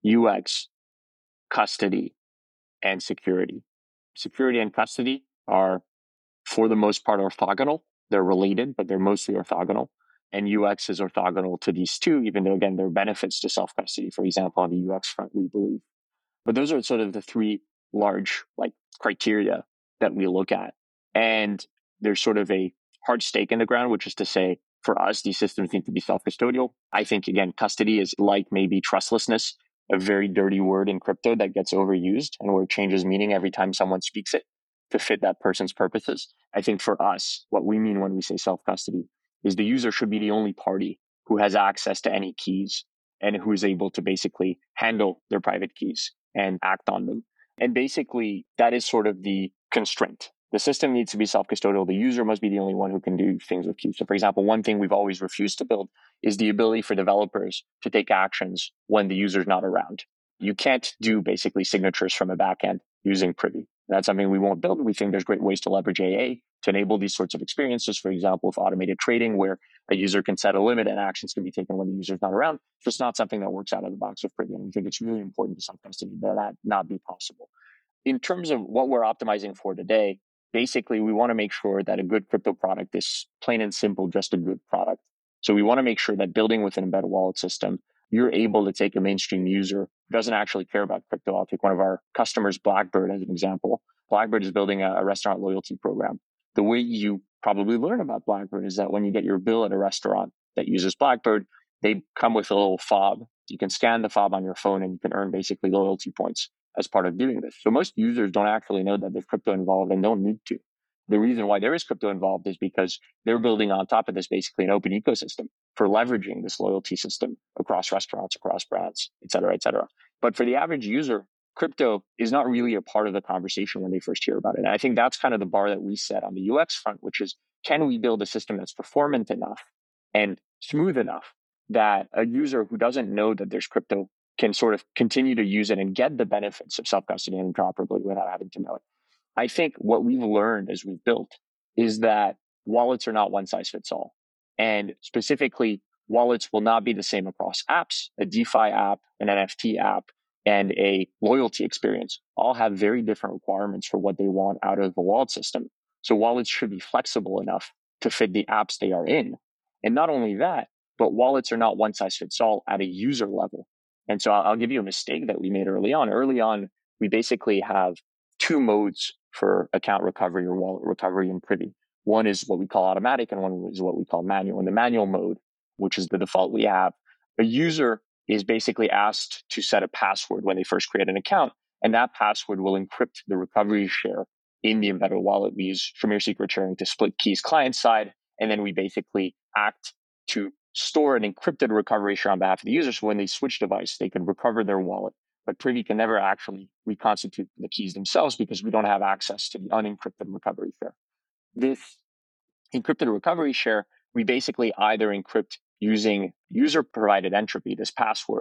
[SPEAKER 3] UX, custody, and security. Security and custody are, for the most part, orthogonal. They're related, but they're mostly orthogonal. And UX is orthogonal to these two, even though, again, there are benefits to self-custody, for example, on the UX front, we believe. But those are sort of the three large criteria that we look at. And there's sort of a hard stake in the ground, which is to say, for us, these systems need to be self-custodial. I think, again, custody is like maybe trustlessness, a very dirty word in crypto that gets overused and where it changes meaning every time someone speaks it to fit that person's purposes. I think for us, what we mean when we say self-custody is the user should be the only party who has access to any keys and who is able to basically handle their private keys and act on them. And basically, that is sort of the constraint. The system needs to be self-custodial. The user must be the only one who can do things with keys. So, for example, one thing we've always refused to build is the ability for developers to take actions when the user's not around. You can't do basically signatures from a backend using Privy. That's something we won't build. We think there's great ways to leverage AA to enable these sorts of experiences. For example, with automated trading, where a user can set a limit and actions can be taken when the user's not around. It's just not something that works out of the box with Privy. And we think it's really important to self-custody that not be possible. In terms of what we're optimizing for today, basically, we want to make sure that a good crypto product is plain and simple, just a good product. So we want to make sure that building with an embedded wallet system, you're able to take a mainstream user who doesn't actually care about crypto. I'll take one of our customers, Blackbird, as an example. Blackbird is building a restaurant loyalty program. The way you probably learn about Blackbird is that when you get your bill at a restaurant that uses Blackbird, they come with a little fob. You can scan the fob on your phone and you can earn basically loyalty points as part of doing this. So most users don't actually know that there's crypto involved and don't need to. The reason why there is crypto involved is because they're building on top of this basically an open ecosystem for leveraging this loyalty system across restaurants, across brands, et cetera, et cetera. But for the average user, crypto is not really a part of the conversation when they first hear about it. And I think that's kind of the bar that we set on the UX front, which is, can we build a system that's performant enough and smooth enough that a user who doesn't know that there's crypto can sort of continue to use it and get the benefits of self-custody and interoperability without having to know it. I think what we've learned as we've built is that wallets are not one size fits all. And specifically, wallets will not be the same across apps. A DeFi app, an NFT app, and a loyalty experience all have very different requirements for what they want out of the wallet system. So wallets should be flexible enough to fit the apps they are in. And not only that, but wallets are not one size fits all at a user level. And so I'll give you a mistake that we made early on. Early on, we basically have two modes for account recovery or wallet recovery in Privy. One is what we call automatic and one is what we call manual. In the manual mode, which is the default we have, a user is basically asked to set a password when they first create an account, and that password will encrypt the recovery share in the embedded wallet. We use Tremere secret sharing to split keys client side, and then we basically act to store an encrypted recovery share on behalf of the user. So when they switch device, they can recover their wallet. But Privy can never actually reconstitute the keys themselves because we don't have access to the unencrypted recovery share. This encrypted recovery share, we basically either encrypt using user-provided entropy, this password,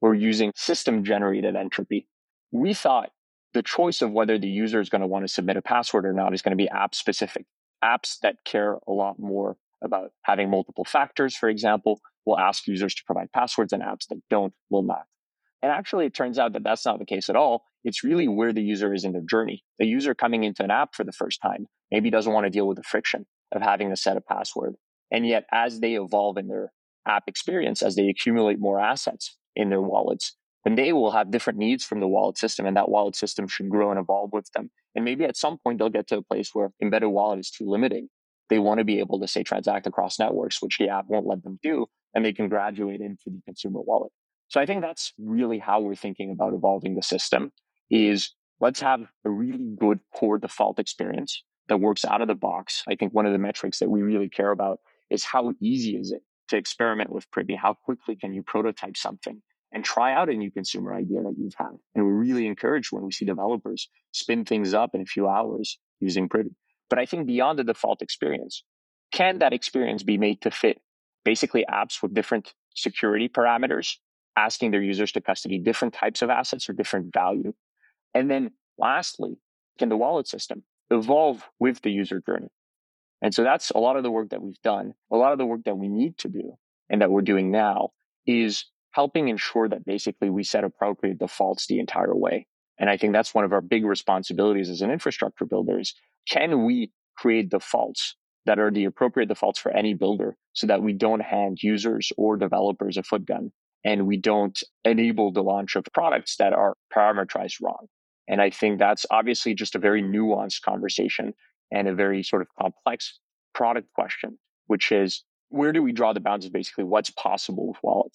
[SPEAKER 3] we're using system-generated entropy. We thought the choice of whether the user is going to want to submit a password or not is going to be app-specific. Apps that care a lot more about having multiple factors, for example, will ask users to provide passwords, and apps that don't will not. And actually, it turns out that that's not the case at all. It's really where the user is in their journey. The user coming into an app for the first time maybe doesn't want to deal with the friction of having to set a password. And yet, as they evolve in their app experience, as they accumulate more assets in their wallets, then they will have different needs from the wallet system, and that wallet system should grow and evolve with them. And maybe at some point, they'll get to a place where embedded wallet is too limiting. They want to be able to, say, transact across networks, which the app won't let them do, and they can graduate into the consumer wallet. So I think that's really how we're thinking about evolving the system is let's have a really good core default experience that works out of the box. I think one of the metrics that we really care about is how easy is it to experiment with Privy? How quickly can you prototype something and try out a new consumer idea that you've had? And we're really encouraged when we see developers spin things up in a few hours using Privy. But I think beyond the default experience, can that experience be made to fit basically apps with different security parameters, asking their users to custody different types of assets or different value? And then lastly, can the wallet system evolve with the user journey? And so that's a lot of the work that we've done. A lot of the work that we need to do and that we're doing now is helping ensure that basically we set appropriate defaults the entire way. And I think that's one of our big responsibilities as an infrastructure builder is can we create defaults that are the appropriate defaults for any builder so that we don't hand users or developers a foot gun and we don't enable the launch of products that are parameterized wrong. And I think that's obviously just a very nuanced conversation and a very sort of complex product question, which is where do we draw the bounds of basically what's possible with wallets?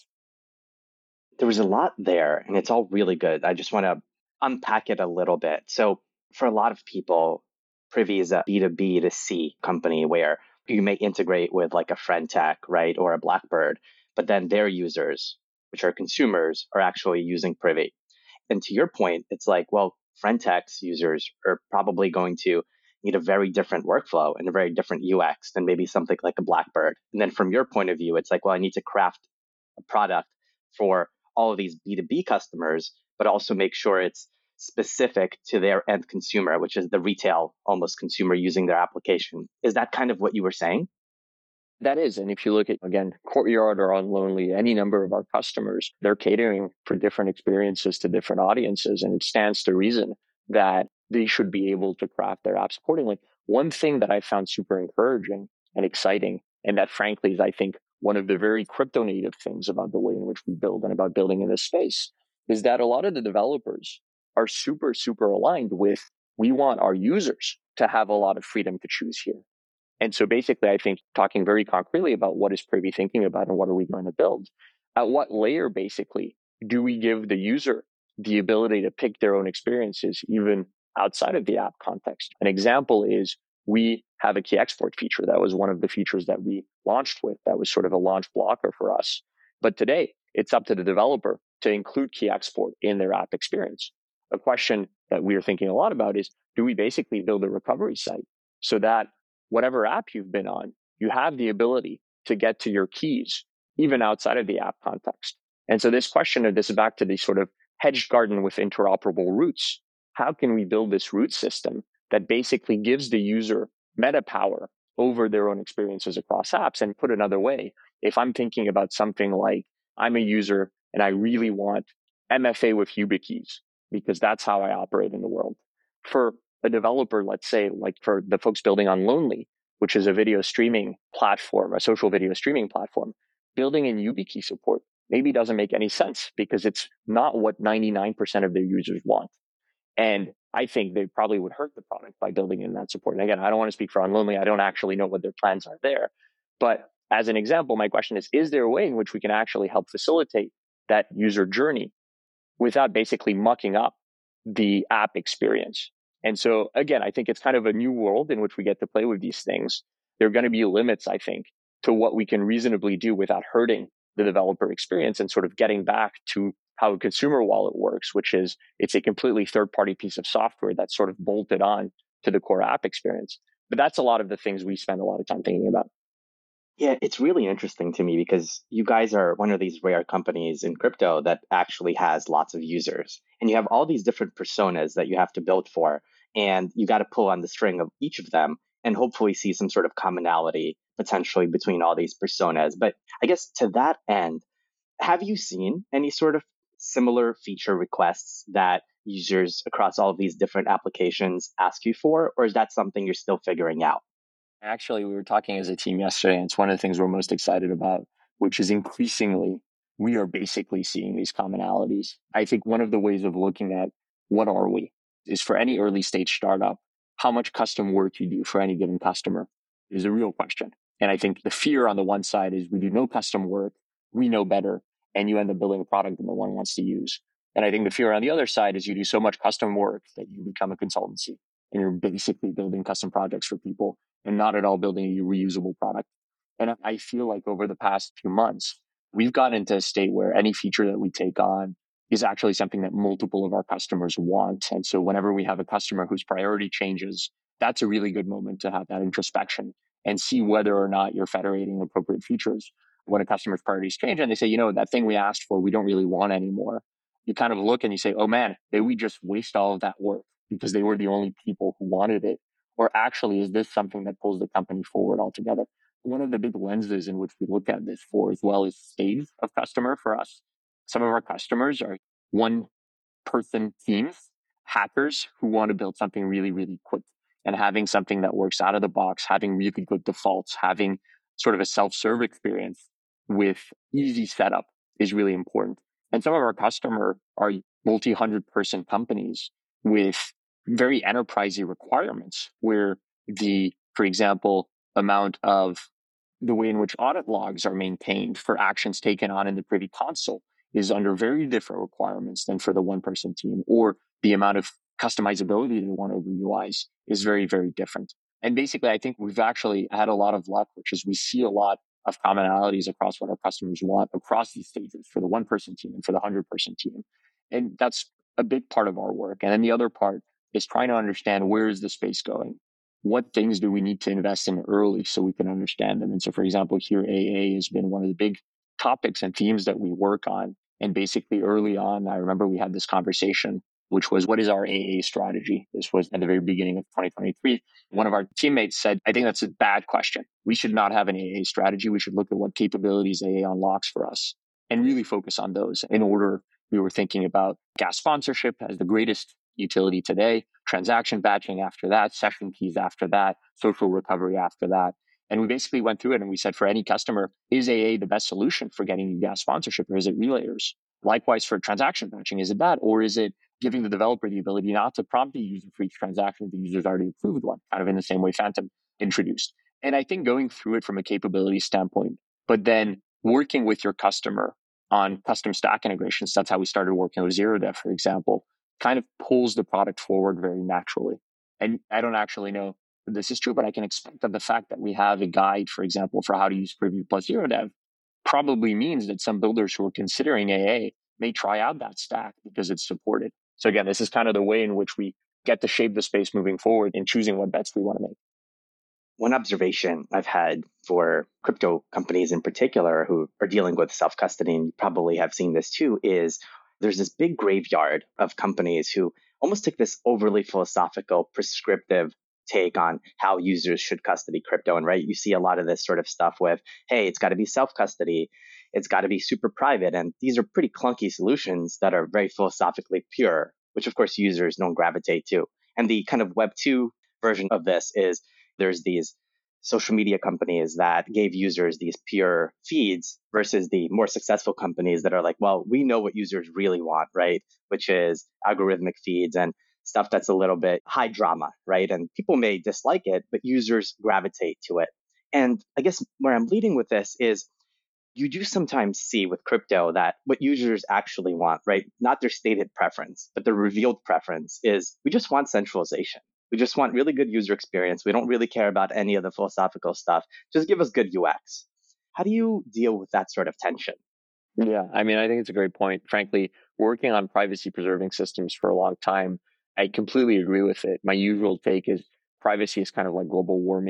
[SPEAKER 2] There was a lot there, and it's all really good. I just want to unpack it a little bit. So, for a lot of people, Privy is a B2B to C company where you may integrate with like a Friendtech, right, or a Blackbird, but then their users, which are consumers, are actually using Privy. And to your point, it's like, well, Friendtech's users are probably going to need a very different workflow and a very different UX than maybe something like a Blackbird. And then from your point of view, it's like, well, I need to craft a product for all of these B2B customers, but also make sure it's specific to their end consumer, which is the retail almost consumer using their application. Is that kind of what you were saying?
[SPEAKER 3] That is. And if you look at, again, Courtyard or Unlonely, any number of our customers, they're catering for different experiences to different audiences. And it stands to reason that they should be able to craft their apps accordingly. One thing that I found super encouraging and exciting, and that frankly is, I think, one of the very crypto native things about the way in which we build and about building in this space, is that a lot of the developers are super, super aligned with we want our users to have a lot of freedom to choose here. And so basically, I think talking very concretely about what is Privy thinking about and what are we going to build, at what layer basically do we give the user the ability to pick their own experiences, even outside of the app context? An example is we have a key export feature. That was one of the features that we launched with. That was sort of a launch blocker for us. But today, it's up to the developer to include key export in their app experience. A question that we are thinking a lot about is, do we basically build a recovery site so that whatever app you've been on, you have the ability to get to your keys, even outside of the app context. And so this question, or this is back to the sort of hedged garden with interoperable roots. How can we build this root system that basically gives the user meta power over their own experiences across apps? And put another way, if I'm thinking about something like I'm a user and I really want MFA with YubiKeys, because that's how I operate in the world. For a developer, let's say, like for the folks building Unlonely, which is a video streaming platform, a social video streaming platform, building in YubiKey support maybe doesn't make any sense because it's not what 99% of their users want. And I think they probably would hurt the product by building in that support. And again, I don't want to speak for Unlonely. I don't actually know what their plans are there. But as an example, my question is there a way in which we can actually help facilitate that user journey without basically mucking up the app experience? And so, again, I think it's kind of a new world in which we get to play with these things. There are going to be limits, I think, to what we can reasonably do without hurting the developer experience and sort of getting back to how a consumer wallet works, which is it's a completely third-party piece of software that's sort of bolted on to the core app experience. But that's a lot of the things we spend a lot of time thinking about.
[SPEAKER 2] Yeah, it's really interesting to me because you guys are one of these rare companies in crypto that actually has lots of users. And you have all these different personas that you have to build for. And you got to pull on the string of each of them and hopefully see some sort of commonality potentially between all these personas. But I guess to that end, have you seen any sort of similar feature requests that users across all of these different applications ask you for? Or is that something you're still figuring out?
[SPEAKER 3] Actually, we were talking as a team yesterday, and it's one of the things we're most excited about, which is increasingly we are basically seeing these commonalities. I think one of the ways of looking at what are we is for any early stage startup, how much custom work you do for any given customer is a real question. And I think the fear on the one side is we do no custom work, we know better, and you end up building a product that no one wants to use. And I think the fear on the other side is you do so much custom work that you become a consultancy and you're basically building custom projects for people and not at all building a reusable product. And I feel like over the past few months, we've gotten into a state where any feature that we take on is actually something that multiple of our customers want. And so whenever we have a customer whose priority changes, that's a really good moment to have that introspection and see whether or not you're federating appropriate features. When a customer's priorities change and they say, that thing we asked for, we don't really want anymore. You kind of look and you say, oh man, did we just waste all of that work because they were the only people who wanted it? Or actually, is this something that pulls the company forward altogether? One of the big lenses in which we look at this for as well is stage of customer for us. Some of our customers are one person teams, hackers who want to build something really, really quick and having something that works out of the box, having really good defaults, having sort of a self-serve experience with easy setup is really important. And some of our customer are multi-hundred person companies with very enterprisey requirements where for example, amount of the way in which audit logs are maintained for actions taken on in the Privy console is under very different requirements than for the one person team, or the amount of customizability they want over UIs is very, very different. And basically, I think we've actually had a lot of luck, which is we see a lot of commonalities across what our customers want across these stages for the one person team and for the 100-person team. And that's a big part of our work. And then the other part is trying to understand where is the space going? What things do we need to invest in early so we can understand them? And so, for example, here AA has been one of the big topics and themes that we work on. And basically early on, I remember we had this conversation, which was, what is our AA strategy? This was at the very beginning of 2023. One of our teammates said, I think that's a bad question. We should not have an AA strategy. We should look at what capabilities AA unlocks for us and really focus on those. In order, we were thinking about gas sponsorship as the greatest utility today, transaction batching after that, session keys after that, social recovery after that. And we basically went through it and we said, for any customer, is AA the best solution for getting you gas sponsorship, or is it relayers? Likewise, for transaction batching, is it that? Or is it giving the developer the ability not to prompt the user for each transaction if the user's already approved one, kind of in the same way Phantom introduced? And I think going through it from a capability standpoint, but then working with your customer on custom stack integrations, that's how we started working with ZeroDev, for example, kind of pulls the product forward very naturally. And I don't actually know if this is true, but I can expect that the fact that we have a guide, for example, for how to use Privy plus ZeroDev probably means that some builders who are considering AA may try out that stack because it's supported. So again, this is kind of the way in which we get to shape the space moving forward in choosing what bets we want to make.
[SPEAKER 2] One observation I've had for crypto companies in particular who are dealing with self-custody, and you probably have seen this too, is there's this big graveyard of companies who almost take this overly philosophical, prescriptive take on how users should custody crypto. And right, you see a lot of this sort of stuff with, hey, it's got to be self-custody, it's got to be super private. And these are pretty clunky solutions that are very philosophically pure, which of course users don't gravitate to. And the kind of Web 2 version of this is there's these social media companies that gave users these pure feeds versus the more successful companies that are like, well, we know what users really want, right? Which is algorithmic feeds and stuff that's a little bit high drama, right? And people may dislike it, but users gravitate to it. And I guess where I'm leading with this is you do sometimes see with crypto that what users actually want, right? Not their stated preference, but the revealed preference is we just want centralization. We just want really good user experience. We don't really care about any of the philosophical stuff. Just give us good UX. How do you deal with that sort of tension?
[SPEAKER 3] Yeah, I mean, I think it's a great point. Frankly, working on privacy preserving systems for a long time, I completely agree with it. My usual take is privacy is kind of like global warming.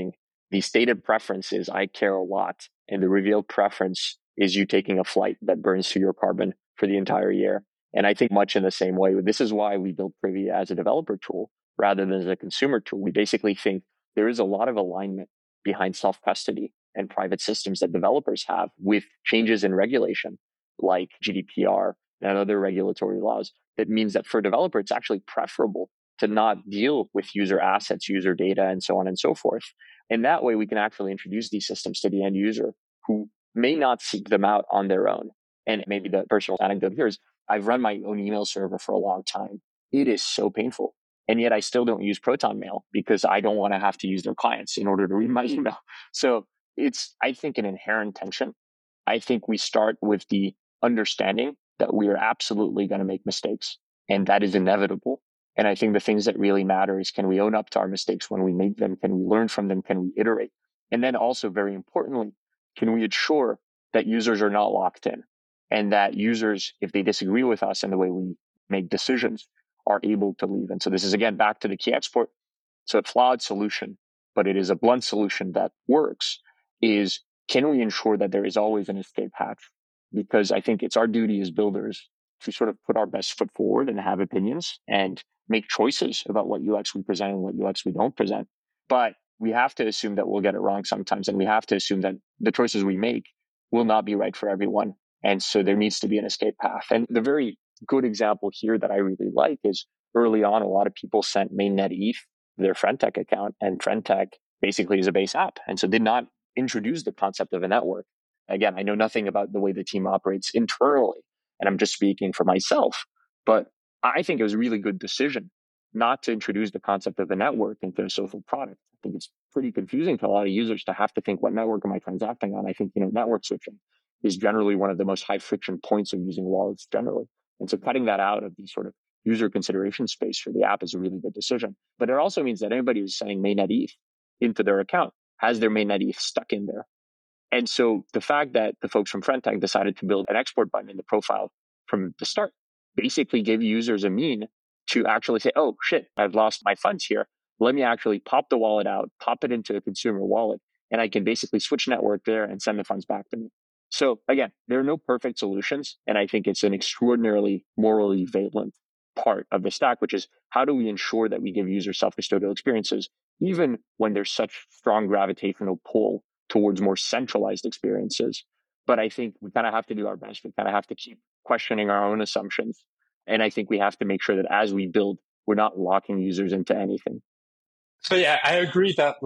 [SPEAKER 3] the stated preference is I care a lot, and the revealed preference is you taking a flight that burns through your carbon for the entire year. And I think much in the same way, this is why we built Privy as a developer tool rather than as a consumer tool. We basically think there is a lot of alignment behind self-custody and private systems that developers have with changes in regulation like GDPR and other regulatory laws. That means that for a developer, it's actually preferable to not deal with user assets, user data, and so on and so forth. And that way, we can actually introduce these systems to the end user who may not seek them out on their own. And maybe the personal anecdote here is I've run my own email server for a long time. It is so painful. And yet I still don't use Proton Mail because I don't want to have to use their clients in order to read my email. So it's, I think, an inherent tension. I think we start with the understanding that we are absolutely going to make mistakes, and that is inevitable. And I think the things that really matter is, can we own up to our mistakes when we make them? Can we learn from them? Can we iterate? And then also, very importantly, can we ensure that users are not locked in, and that users, if they disagree with us and the way we make decisions, are able to leave? And so this is, again, back to the key export. So a flawed solution, but it is a blunt solution that works, is can we ensure that there is always an escape hatch? Because I think it's our duty as builders to sort of put our best foot forward and have opinions and make choices about what UX we present and what UX we don't present. But we have to assume that we'll get it wrong sometimes. And we have to assume that the choices we make will not be right for everyone. And so there needs to be an escape path. And the very good example here that I really like is early on, a lot of people sent mainnet ETH to their Friendtech account, and Friendtech basically is a base app. And so did not introduce the concept of a network. Again, I know nothing about the way the team operates internally, and I'm just speaking for myself, but I think it was a really good decision not to introduce the concept of a network into a social product. I think it's pretty confusing to a lot of users to have to think, what network am I transacting on? I think, network switching is generally one of the most high friction points of using wallets generally. And so cutting that out of the sort of user consideration space for the app is a really good decision. But it also means that anybody who's sending mainnet ETH into their account has their mainnet ETH stuck in there. And so the fact that the folks from Friendtech decided to build an export button in the profile from the start basically gave users a mean to actually say, oh shit, I've lost my funds here. Let me actually pop the wallet out, pop it into a consumer wallet, and I can basically switch network there and send the funds back to me. So again, there are no perfect solutions. And I think it's an extraordinarily morally valent part of the stack, which is how do we ensure that we give users self-custodial experiences, even when there's such strong gravitational pull towards more centralized experiences. But I think we kind of have to do our best. We kind of have to keep questioning our own assumptions. And I think we have to make sure that as we build, we're not locking users into anything.
[SPEAKER 4] So yeah, I agree that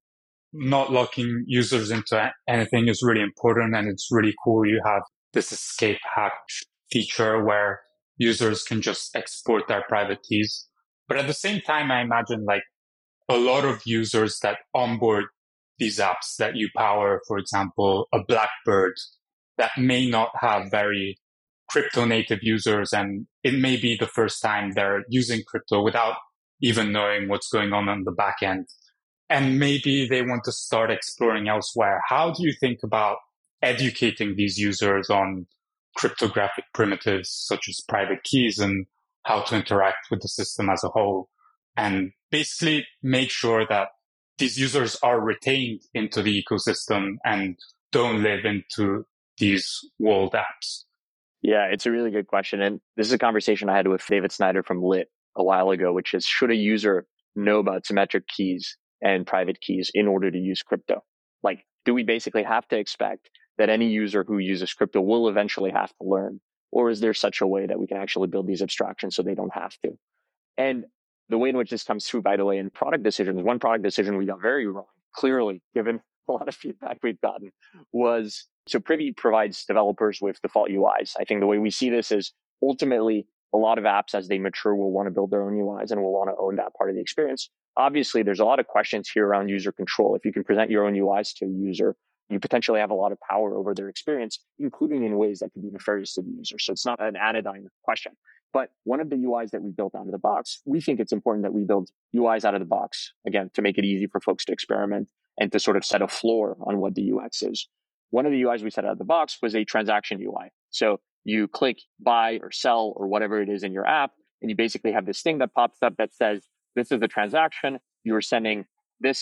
[SPEAKER 4] not locking users into anything is really important. And it's really cool you have this escape hatch feature where users can just export their private keys. But at the same time, I imagine a lot of users that onboard these apps that you power, for example, a Blackbird, that may not have very crypto native users, and it may be the first time they're using crypto without even knowing what's going on the back end. And maybe they want to start exploring elsewhere. How do you think about educating these users on cryptographic primitives such as private keys and how to interact with the system as a whole, and basically make sure that these users are retained into the ecosystem and don't live into these walled apps?
[SPEAKER 3] Yeah, it's a really good question. And this is a conversation I had with David Snyder from Lit a while ago, which is, should a user know about symmetric keys and private keys in order to use crypto? Do we basically have to expect that any user who uses crypto will eventually have to learn? Or is there such a way that we can actually build these abstractions so they don't have to? And the way in which this comes through, by the way, in product decisions, one product decision we got very wrong, clearly, given a lot of feedback we've gotten, was so Privy provides developers with default UIs. I think the way we see this is ultimately a lot of apps as they mature will want to build their own UIs and will want to own that part of the experience. Obviously, there's a lot of questions here around user control. If you can present your own UIs to a user, you potentially have a lot of power over their experience, including in ways that could be nefarious to the user. So it's not an anodyne question. But one of the UIs that we built out of the box, we think it's important that we build UIs out of the box, again, to make it easy for folks to experiment and to sort of set a floor on what the UX is. One of the UIs we set out of the box was a transaction UI. So you click buy or sell or whatever it is in your app, and you basically have this thing that pops up that says, this is the transaction. You're sending this amount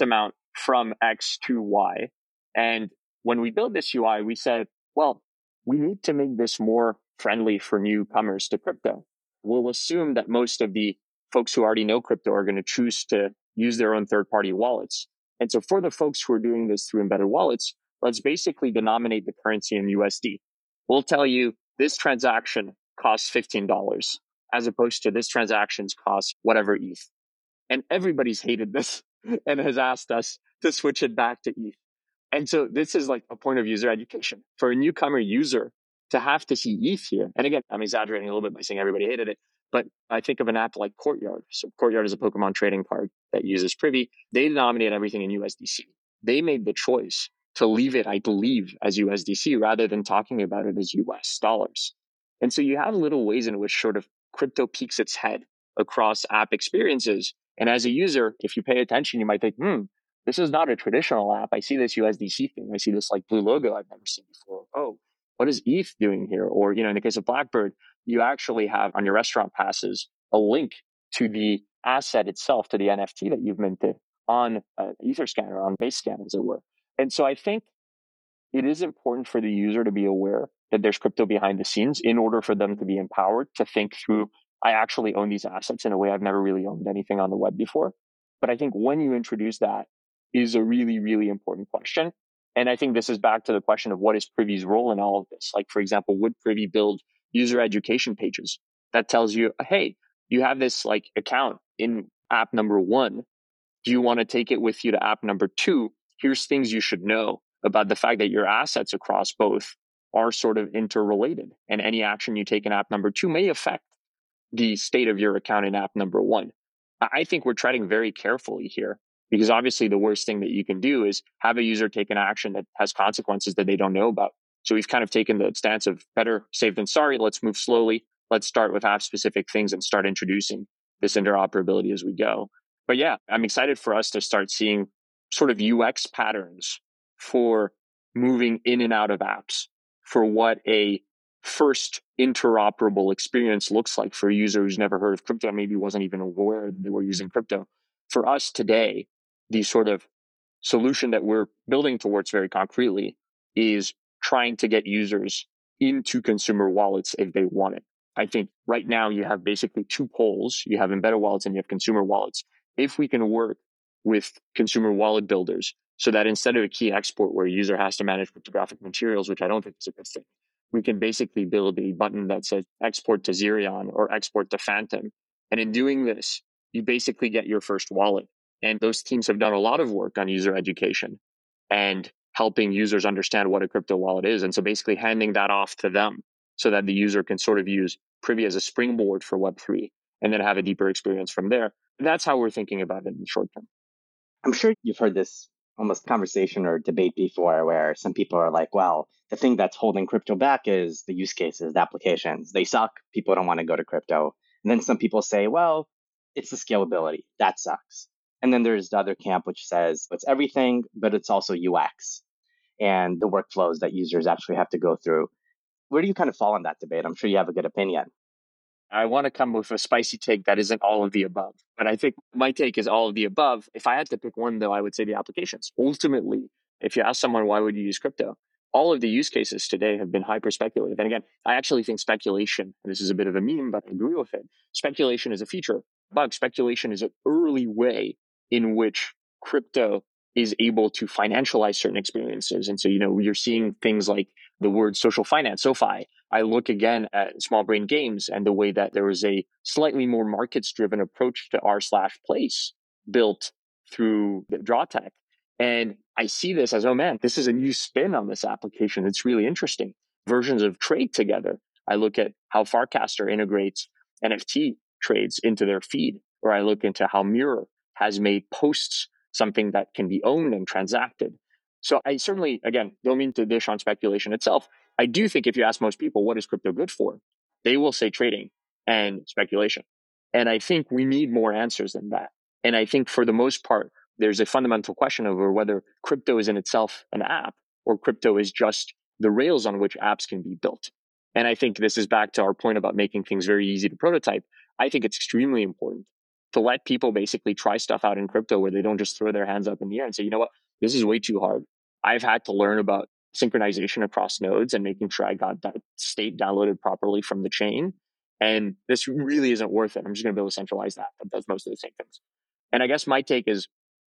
[SPEAKER 3] from X to Y. And when we built this UI, we said, well, we need to make this more friendly for newcomers to crypto. We'll assume that most of the folks who already know crypto are going to choose to use their own third-party wallets. And so for the folks who are doing this through embedded wallets, let's basically denominate the currency in USD. We'll tell you this transaction costs $15 as opposed to this transaction's cost whatever ETH. And everybody's hated this and has asked us to switch it back to ETH. And so this is like a point of user education for a newcomer user to have to see ETH here. And again, I'm exaggerating a little bit by saying everybody hated it, but I think of an app like Courtyard. So Courtyard is a Pokemon trading card that uses Privy. They denominate everything in USDC. They made the choice to leave it, I believe, as USDC rather than talking about it as US dollars. And so you have little ways in which sort of crypto peeks its head across app experiences. And as a user, if you pay attention, you might think, this is not a traditional app. I see this USDC thing. I see this like blue logo I've never seen before. Oh, what is ETH doing here? Or, in the case of Blackbird, you actually have on your restaurant passes a link to the asset itself, to the NFT that you've minted on Etherscan or on Basescan, as it were. And so I think it is important for the user to be aware that there's crypto behind the scenes in order for them to be empowered to think through, I actually own these assets in a way I've never really owned anything on the web before. But I think when you introduce that is a really, really important question. And I think this is back to the question of what is Privy's role in all of this? Like, for example, would Privy build user education pages that tells you, hey, you have this like account in app number 1. Do you want to take it with you to app number 2? Here's things you should know about the fact that your assets across both are sort of interrelated. And any action you take in app number 2 may affect the state of your account in app number 1. I think we're treading very carefully here because obviously the worst thing that you can do is have a user take an action that has consequences that they don't know about. So we've kind of taken the stance of better safe than sorry. Let's move slowly. Let's start with app specific things and start introducing this interoperability as we go. But yeah, I'm excited for us to start seeing sort of UX patterns for moving in and out of apps, for what a first interoperable experience looks like for a user who's never heard of crypto, maybe wasn't even aware that they were using crypto. For us today, the sort of solution that we're building towards very concretely is trying to get users into consumer wallets if they want it. I think right now you have basically 2 poles. You have embedded wallets and you have consumer wallets. If we can work with consumer wallet builders so that instead of a key export where a user has to manage cryptographic materials, which I don't think is a good thing, we can basically build a button that says export to Zerion or export to Phantom. And in doing this, you basically get your first wallet. And those teams have done a lot of work on user education and helping users understand what a crypto wallet is. And so basically handing that off to them so that the user can sort of use Privy as a springboard for Web3 and then have a deeper experience from there. That's how we're thinking about it in the short term.
[SPEAKER 2] I'm sure you've heard this almost conversation or debate before where some people are like, well, the thing that's holding crypto back is the use cases, the applications. They suck. People don't want to go to crypto. And then some people say, well, it's the scalability. That sucks. And then there's the other camp, which says it's everything, but it's also UX and the workflows that users actually have to go through. Where do you kind of fall in that debate? I'm sure you have a good opinion.
[SPEAKER 3] I want to come with a spicy take that isn't all of the above. But I think my take is all of the above. If I had to pick one, though, I would say the applications. Ultimately, if you ask someone, why would you use crypto? All of the use cases today have been hyper speculative. And again, I actually think speculation, and this is a bit of a meme, but I agree with it. Speculation is a feature. But speculation is an early way in which crypto is able to financialize certain experiences. And so, you're seeing things like the word social finance, SoFi. I look again at Small Brain Games and the way that there was a slightly more markets driven approach to r/place built through the DrawTech. And I see this as, oh man, this is a new spin on this application. It's really interesting. Versions of trade together. I look at how Farcaster integrates NFT trades into their feed, or I look into how Mirror has made posts something that can be owned and transacted. So I certainly, again, don't mean to dish on speculation itself. I do think if you ask most people, what is crypto good for? They will say trading and speculation. And I think we need more answers than that. And I think for the most part, there's a fundamental question over whether crypto is in itself an app or crypto is just the rails on which apps can be built. And I think this is back to our point about making things very easy to prototype. I think it's extremely important to let people basically try stuff out in crypto where they don't just throw their hands up in the air and say, you know what, this is way too hard. I've had to learn about synchronization across nodes and making sure I got that state downloaded properly from the chain. And this really isn't worth it. I'm just going to be able to centralize that does most of the same things. And I guess my take is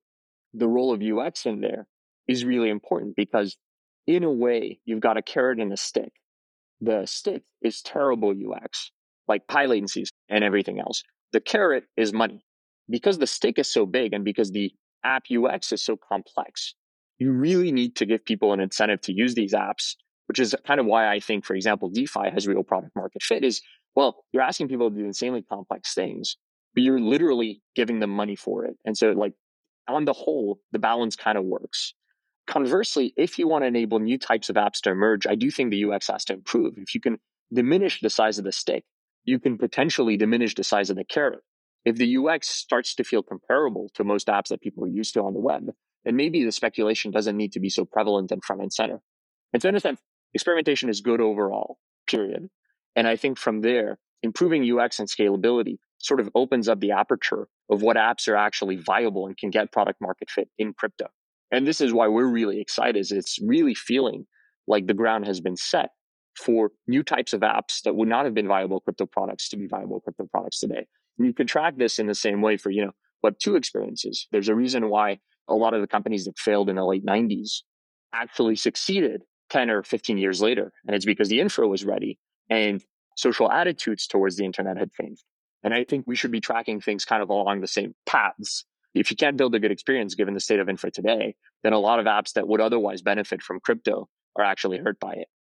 [SPEAKER 3] the role of UX in there is really important because in a way, you've got a carrot and a stick. The stick is terrible UX, like high latencies and everything else. The carrot is money. Because the stick is so big and because the app UX is so complex, you really need to give people an incentive to use these apps, which is kind of why I think, for example, DeFi has real product market fit is, well, you're asking people to do insanely complex things, but you're literally giving them money for it. And so like on the whole, the balance kind of works. Conversely, if you want to enable new types of apps to emerge, I do think the UX has to improve. If you can diminish the size of the stick, you can potentially diminish the size of the carrot. If the UX starts to feel comparable to most apps that people are used to on the web, then maybe the speculation doesn't need to be so prevalent and front and center. And so in a sense, experimentation is good overall, period. And I think from there, improving UX and scalability sort of opens up the aperture of what apps are actually viable and can get product market fit in crypto. And this is why we're really excited. Is it's really feeling like the ground has been set for new types of apps that would not have been viable crypto products to be viable crypto products today. And you could track this in the same way for, Web2 experiences. There's a reason why a lot of the companies that failed in the late 90s actually succeeded 10 or 15 years later. And it's because the infra was ready and social attitudes towards the internet had changed. And I think we should be tracking things kind of along the same paths. If you can't build a good experience given the state of infra today, then a lot of apps that would otherwise benefit from crypto are actually hurt by it.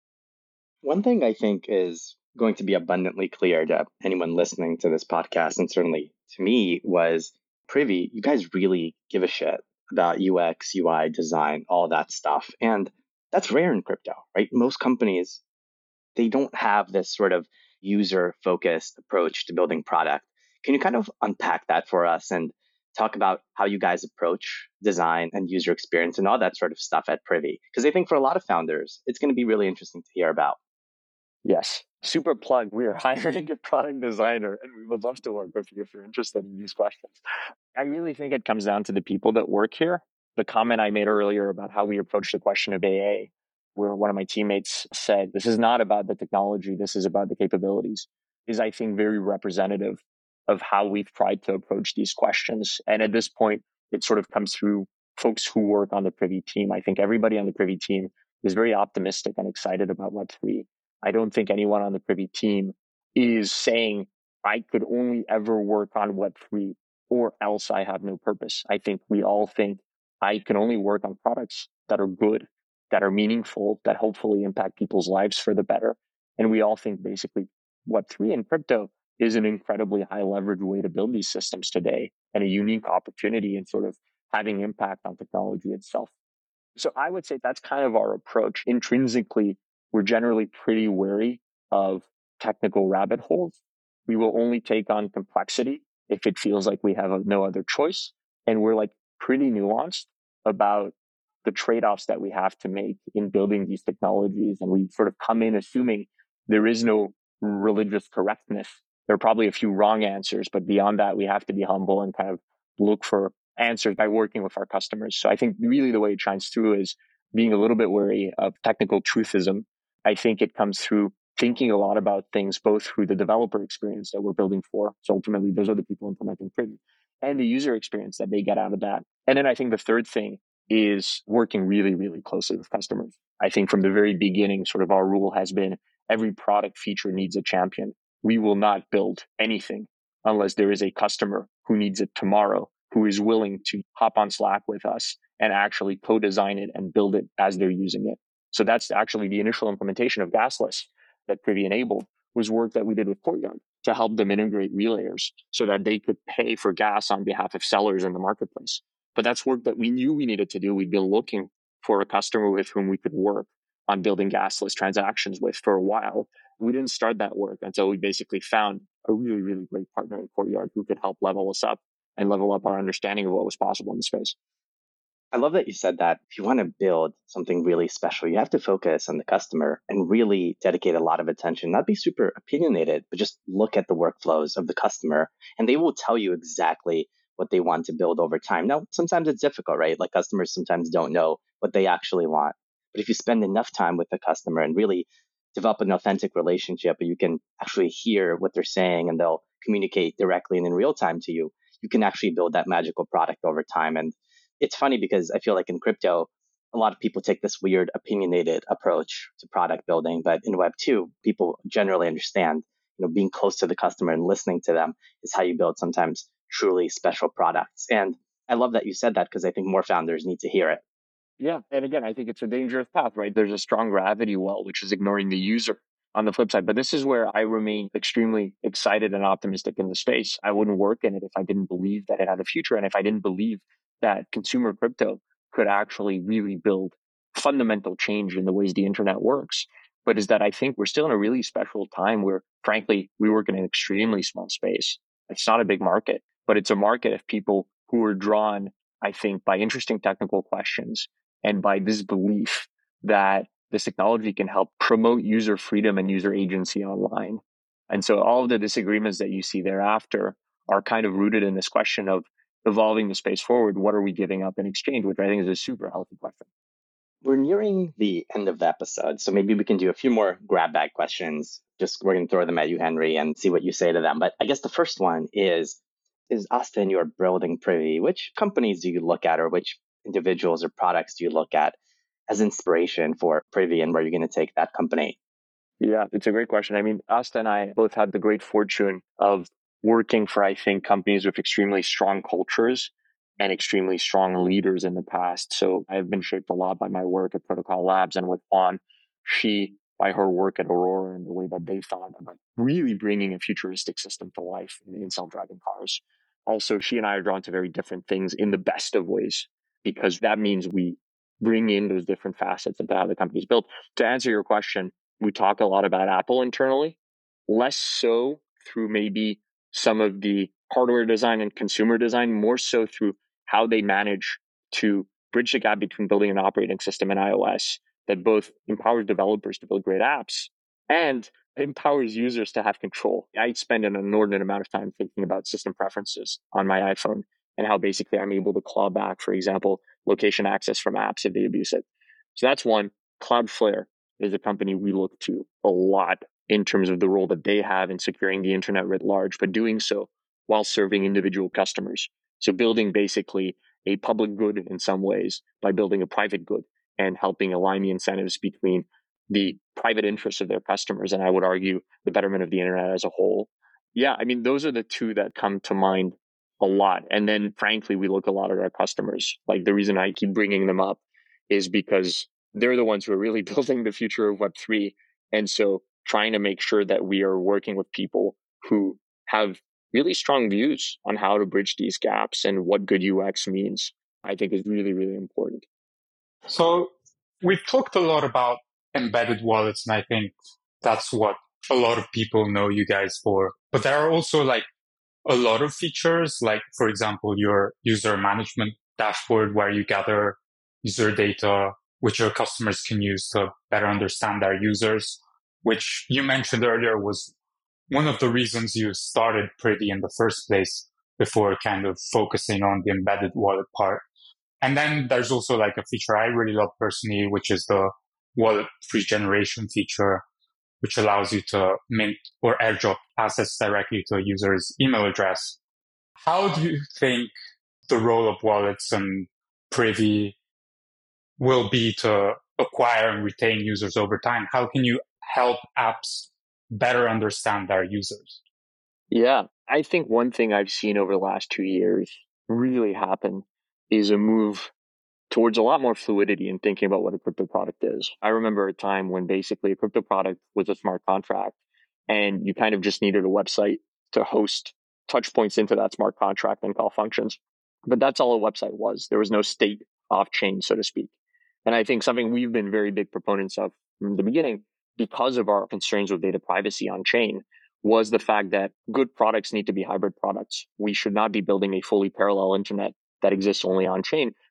[SPEAKER 2] One thing I think is going to be abundantly clear to anyone listening to this podcast, and certainly to me, was Privy, you guys really give a shit about UX, UI, design, all that stuff. And that's rare in crypto, right? Most companies, they don't have this sort of user-focused approach to building product. Can you kind of unpack that for us and talk about how you guys approach design and user experience and all that sort of stuff at Privy? Because I think for a lot of founders, it's going to be really interesting to hear about.
[SPEAKER 3] Yes. Super plug. We are hiring a product designer and we would love to work with you if you're interested in these questions. I really think it comes down to the people that work here. The comment I made earlier about how we approach the question of AA, where one of my teammates said, this is not about the technology, this is about the capabilities, is I think very representative of how we've tried to approach these questions. And at this point, it sort of comes through folks who work on the Privy team. I think everybody on the Privy team is very optimistic and excited about Web3. I don't think anyone on the Privy team is saying, I could only ever work on Web3 or else I have no purpose. I think we all think I can only work on products that are good, that are meaningful, that hopefully impact people's lives for the better. And we all think basically Web3 and crypto is an incredibly high leverage way to build these systems today and a unique opportunity in sort of having impact on technology itself. So I would say that's kind of our approach. Intrinsically, we're generally pretty wary of technical rabbit holes. We will only take on complexity if it feels like we have no other choice. And we're like pretty nuanced about the trade-offs that we have to make in building these technologies. And we sort of come in assuming there is no religious correctness. There are probably a few wrong answers, but beyond that, we have to be humble and kind of look for answers by working with our customers. So I think really the way it shines through is being a little bit wary of technical truthism. I think it comes through thinking a lot about things, both through the developer experience that we're building for. So ultimately, those are the people implementing Privy and the user experience that they get out of that. And then I think the third thing is working really, really closely with customers. I think from the very beginning, sort of our rule has been every product feature needs a champion. We will not build anything unless there is a customer who needs it tomorrow, who is willing to hop on Slack with us and actually co-design it and build it as they're using it. So that's actually the initial implementation of Gasless that Privy enabled was work that we did with Courtyard to help them integrate relayers so that they could pay for gas on behalf of sellers in the marketplace. But that's work that we knew we needed to do. We'd been looking for a customer with whom we could work on building Gasless transactions with for a while. We didn't start that work until we basically found a really, really great partner in Courtyard who could help level us up and level up our understanding of what was possible in the space.
[SPEAKER 2] I love that you said that if you want to build something really special, you have to focus on the customer and really dedicate a lot of attention, not be super opinionated, but just look at the workflows of the customer and they will tell you exactly what they want to build over time. Now, sometimes it's difficult, right? Like customers sometimes don't know what they actually want. But if you spend enough time with the customer and really develop an authentic relationship, you can actually hear what they're saying and they'll communicate directly and in real time to you. You can actually build that magical product over time. And it's funny because I feel like in crypto, a lot of people take this weird opinionated approach to product building, but in Web2, people generally understand, being close to the customer and listening to them is how you build sometimes truly special products. And I love that you said that because I think more founders need to hear it.
[SPEAKER 3] Yeah. And again, I think it's a dangerous path, right? There's a strong gravity well, which is ignoring the user on the flip side. But this is where I remain extremely excited and optimistic in the space. I wouldn't work in it if I didn't believe that it had a future and if I didn't believe that consumer crypto could actually really build fundamental change in the ways the internet works. But is that I think we're still in a really special time where, frankly, we work in an extremely small space. It's not a big market, but it's a market of people who are drawn, I think, by interesting technical questions and by this belief that this technology can help promote user freedom and user agency online. And so all of the disagreements that you see thereafter are kind of rooted in this question of evolving the space forward. What are we giving up in exchange? Which I think is a super healthy question.
[SPEAKER 2] We're nearing the end of the episode, so maybe we can do a few more grab bag questions. Just we're going to throw them at you, Henry, and see what you say to them. But I guess the first one is Austin, you're building Privy. Which companies do you look at or which individuals or products do you look at as inspiration for Privy and where you're going to take that company?
[SPEAKER 3] Yeah, it's a great question. I mean, Asta and I both had the great fortune of working for, I think, companies with extremely strong cultures and extremely strong leaders in the past. So I've been shaped a lot by my work at Protocol Labs and with Juan. She, by her work at Aurora and the way that they thought about really bringing a futuristic system to life in self-driving cars. Also, she and I are drawn to very different things in the best of ways, because that means we bring in those different facets into how the company's built. To answer your question, we talk a lot about Apple internally, less so through maybe some of the hardware design and consumer design, more so through how they manage to bridge the gap between building an operating system and iOS that both empowers developers to build great apps and empowers users to have control. I spend an inordinate amount of time thinking about system preferences on my iPhone and how basically I'm able to claw back, for example, location access from apps if they abuse it. So that's one. Cloudflare is a company we look to a lot in terms of the role that they have in securing the internet writ large, but doing so while serving individual customers. So building basically a public good in some ways by building a private good and helping align the incentives between the private interests of their customers and I would argue the betterment of the internet as a whole. Yeah, I mean, those are the two that come to mind a lot. And then frankly, we look a lot at our customers. Like the reason I keep bringing them up is because they're the ones who are really building the future of Web3. And so trying to make sure that we are working with people who have really strong views on how to bridge these gaps and what good UX means, I think is really, really important.
[SPEAKER 4] So we've talked a lot about embedded wallets, and I think that's what a lot of people know you guys for. But there are also like a lot of features, like, for example, your user management dashboard where you gather user data, which your customers can use to better understand their users, which you mentioned earlier was one of the reasons you started Privy in the first place before kind of focusing on the embedded wallet part. And then there's also like a feature I really love personally, which is the wallet free generation feature, which allows you to mint or airdrop assets directly to a user's email address. How do you think the role of wallets and Privy will be to acquire and retain users over time? How can you help apps better understand their users?
[SPEAKER 3] Yeah, I think one thing I've seen over the last 2 years really happen is a move towards a lot more fluidity in thinking about what a crypto product is. I remember a time when basically a crypto product was a smart contract and you kind of just needed a website to host touch points into that smart contract and call functions. But that's all a website was. There was no state off chain, so to speak. And I think something we've been very big proponents of from the beginning, because of our constraints with data privacy on chain, was the fact that good products need to be hybrid products. We should not be building a fully parallel internet that exists only on chain,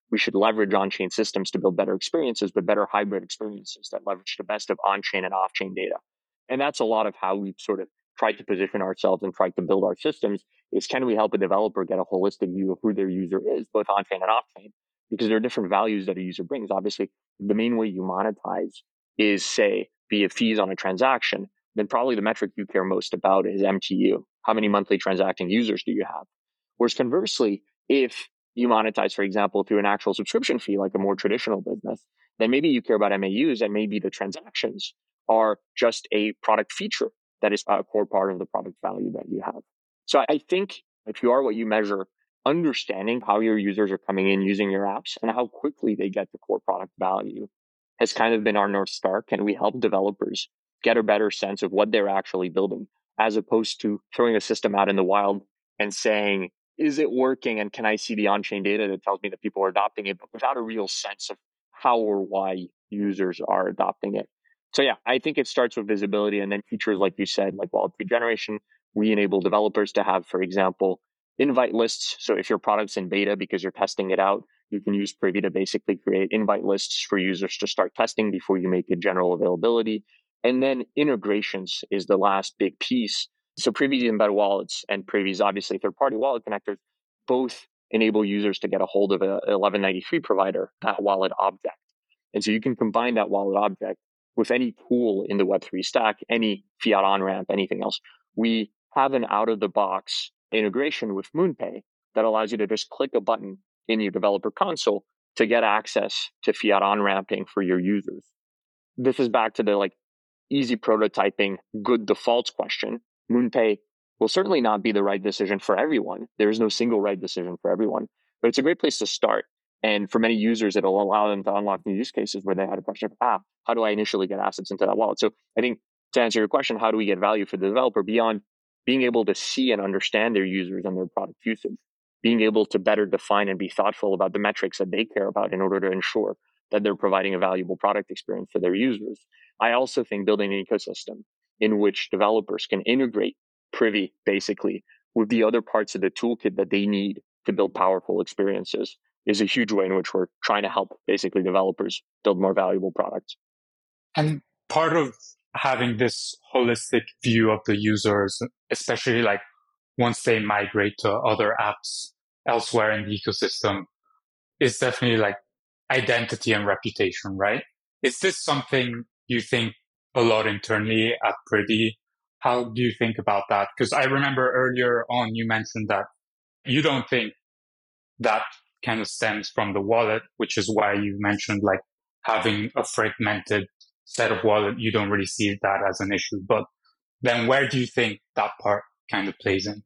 [SPEAKER 3] we should leverage on-chain systems to build better experiences, but better hybrid experiences that leverage the best of on-chain and off-chain data. And that's a lot of how we've sort of tried to position ourselves and tried to build our systems is, can we help a developer get a holistic view of who their user is, both on-chain and off-chain? Because there are different values that a user brings. Obviously, the main way you monetize is, say, via fees on a transaction. Then probably the metric you care most about is MTU. How many monthly transacting users do you have? Whereas conversely, if you monetize, for example, through an actual subscription fee, like a more traditional business, then maybe you care about MAUs and maybe the transactions are just a product feature that is a core part of the product value that you have. So I think if you are what you measure, understanding how your users are coming in using your apps and how quickly they get the core product value has kind of been our North Star. Can we help developers get a better sense of what they're actually building, as opposed to throwing a system out in the wild and saying, is it working? And can I see the on-chain data that tells me that people are adopting it, but without a real sense of how or why users are adopting it? So yeah, I think it starts with visibility, and then features like you said, like wallet fee generation. We enable developers to have, for example, invite lists. So if your product's in beta because you're testing it out, you can use Privy to basically create invite lists for users to start testing before you make it general availability. And then integrations is the last big piece. So Privy's embedded wallets and Privy's obviously third-party wallet connectors both enable users to get a hold of a 1193 provider, that wallet object. And so you can combine that wallet object with any tool in the Web3 stack, any fiat on-ramp, anything else. We have an out-of-the-box integration with MoonPay that allows you to just click a button in your developer console to get access to fiat on-ramping for your users. This is back to the easy prototyping, good defaults question. MoonPay will certainly not be the right decision for everyone. There is no single right decision for everyone, but it's a great place to start. And for many users, it'll allow them to unlock new use cases where they had a question of, how do I initially get assets into that wallet? So I think to answer your question, how do we get value for the developer beyond being able to see and understand their users and their product usage, being able to better define and be thoughtful about the metrics that they care about in order to ensure that they're providing a valuable product experience for their users. I also think building an ecosystem in which developers can integrate Privy basically with the other parts of the toolkit that they need to build powerful experiences is a huge way in which we're trying to help basically developers build more valuable products.
[SPEAKER 4] And part of having this holistic view of the users, especially once they migrate to other apps elsewhere in the ecosystem, is definitely identity and reputation, right? Is this something you think a lot internally at Privy? How do you think about that? Because I remember earlier on you mentioned that you don't think that kind of stems from the wallet, which is why you mentioned having a fragmented set of wallet. You don't really see that as an issue. But then where do you think that part kind of plays in?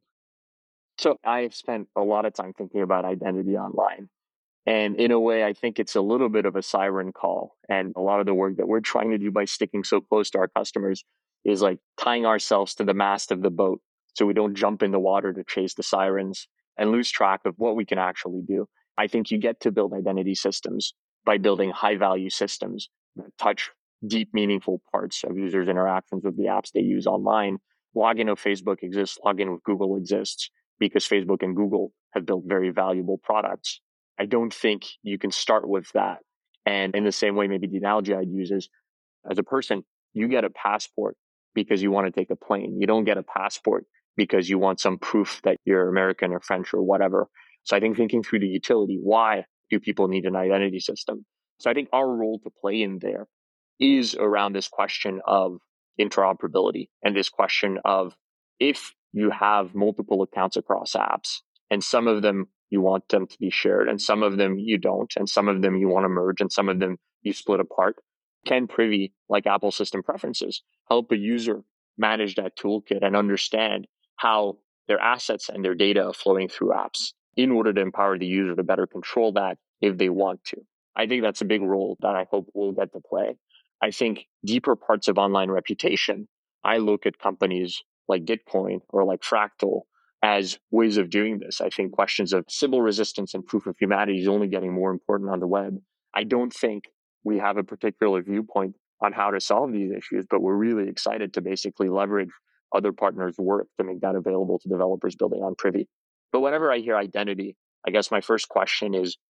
[SPEAKER 3] So I've spent a lot of time thinking about identity online. And in a way, I think it's a little bit of a siren call. And a lot of the work that we're trying to do by sticking so close to our customers is tying ourselves to the mast of the boat so we don't jump in the water to chase the sirens and lose track of what we can actually do. I think you get to build identity systems by building high value systems that touch deep, meaningful parts of users' interactions with the apps they use online. Login of Facebook exists, login with Google exists because Facebook and Google have built very valuable products. I don't think you can start with that. And in the same way, maybe the analogy I'd use is, as a person, you get a passport because you want to take a plane. You don't get a passport because you want some proof that you're American or French or whatever. So I think thinking through the utility, why do people need an identity system? So I think our role to play in there is around this question of interoperability and this question of, if you have multiple accounts across apps and some of them you want them to be shared and some of them you don't, and some of them you want to merge and some of them you split apart, can Privy, like Apple System Preferences, help a user manage that toolkit and understand how their assets and their data are flowing through apps in order to empower the user to better control that if they want to? I think that's a big role that I hope we'll get to play. I think deeper parts of online reputation, I look at companies like Gitcoin or like Fractal as ways of doing this. I think questions of Sybil resistance and proof of humanity is only getting more important on the web. I don't think we have a particular viewpoint on how to solve these issues, but we're really excited to basically leverage other partners' work to make that available to developers building on Privy. But whenever I hear identity, I guess my first question is,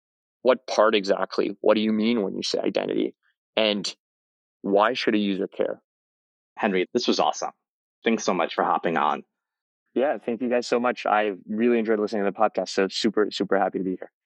[SPEAKER 3] what part exactly? What do you mean when you say identity? And why should a user care?
[SPEAKER 2] Henry, this was awesome. Thanks so much for hopping on.
[SPEAKER 3] Yeah, thank you guys so much. I really enjoyed listening to the podcast. So super, super happy to be here.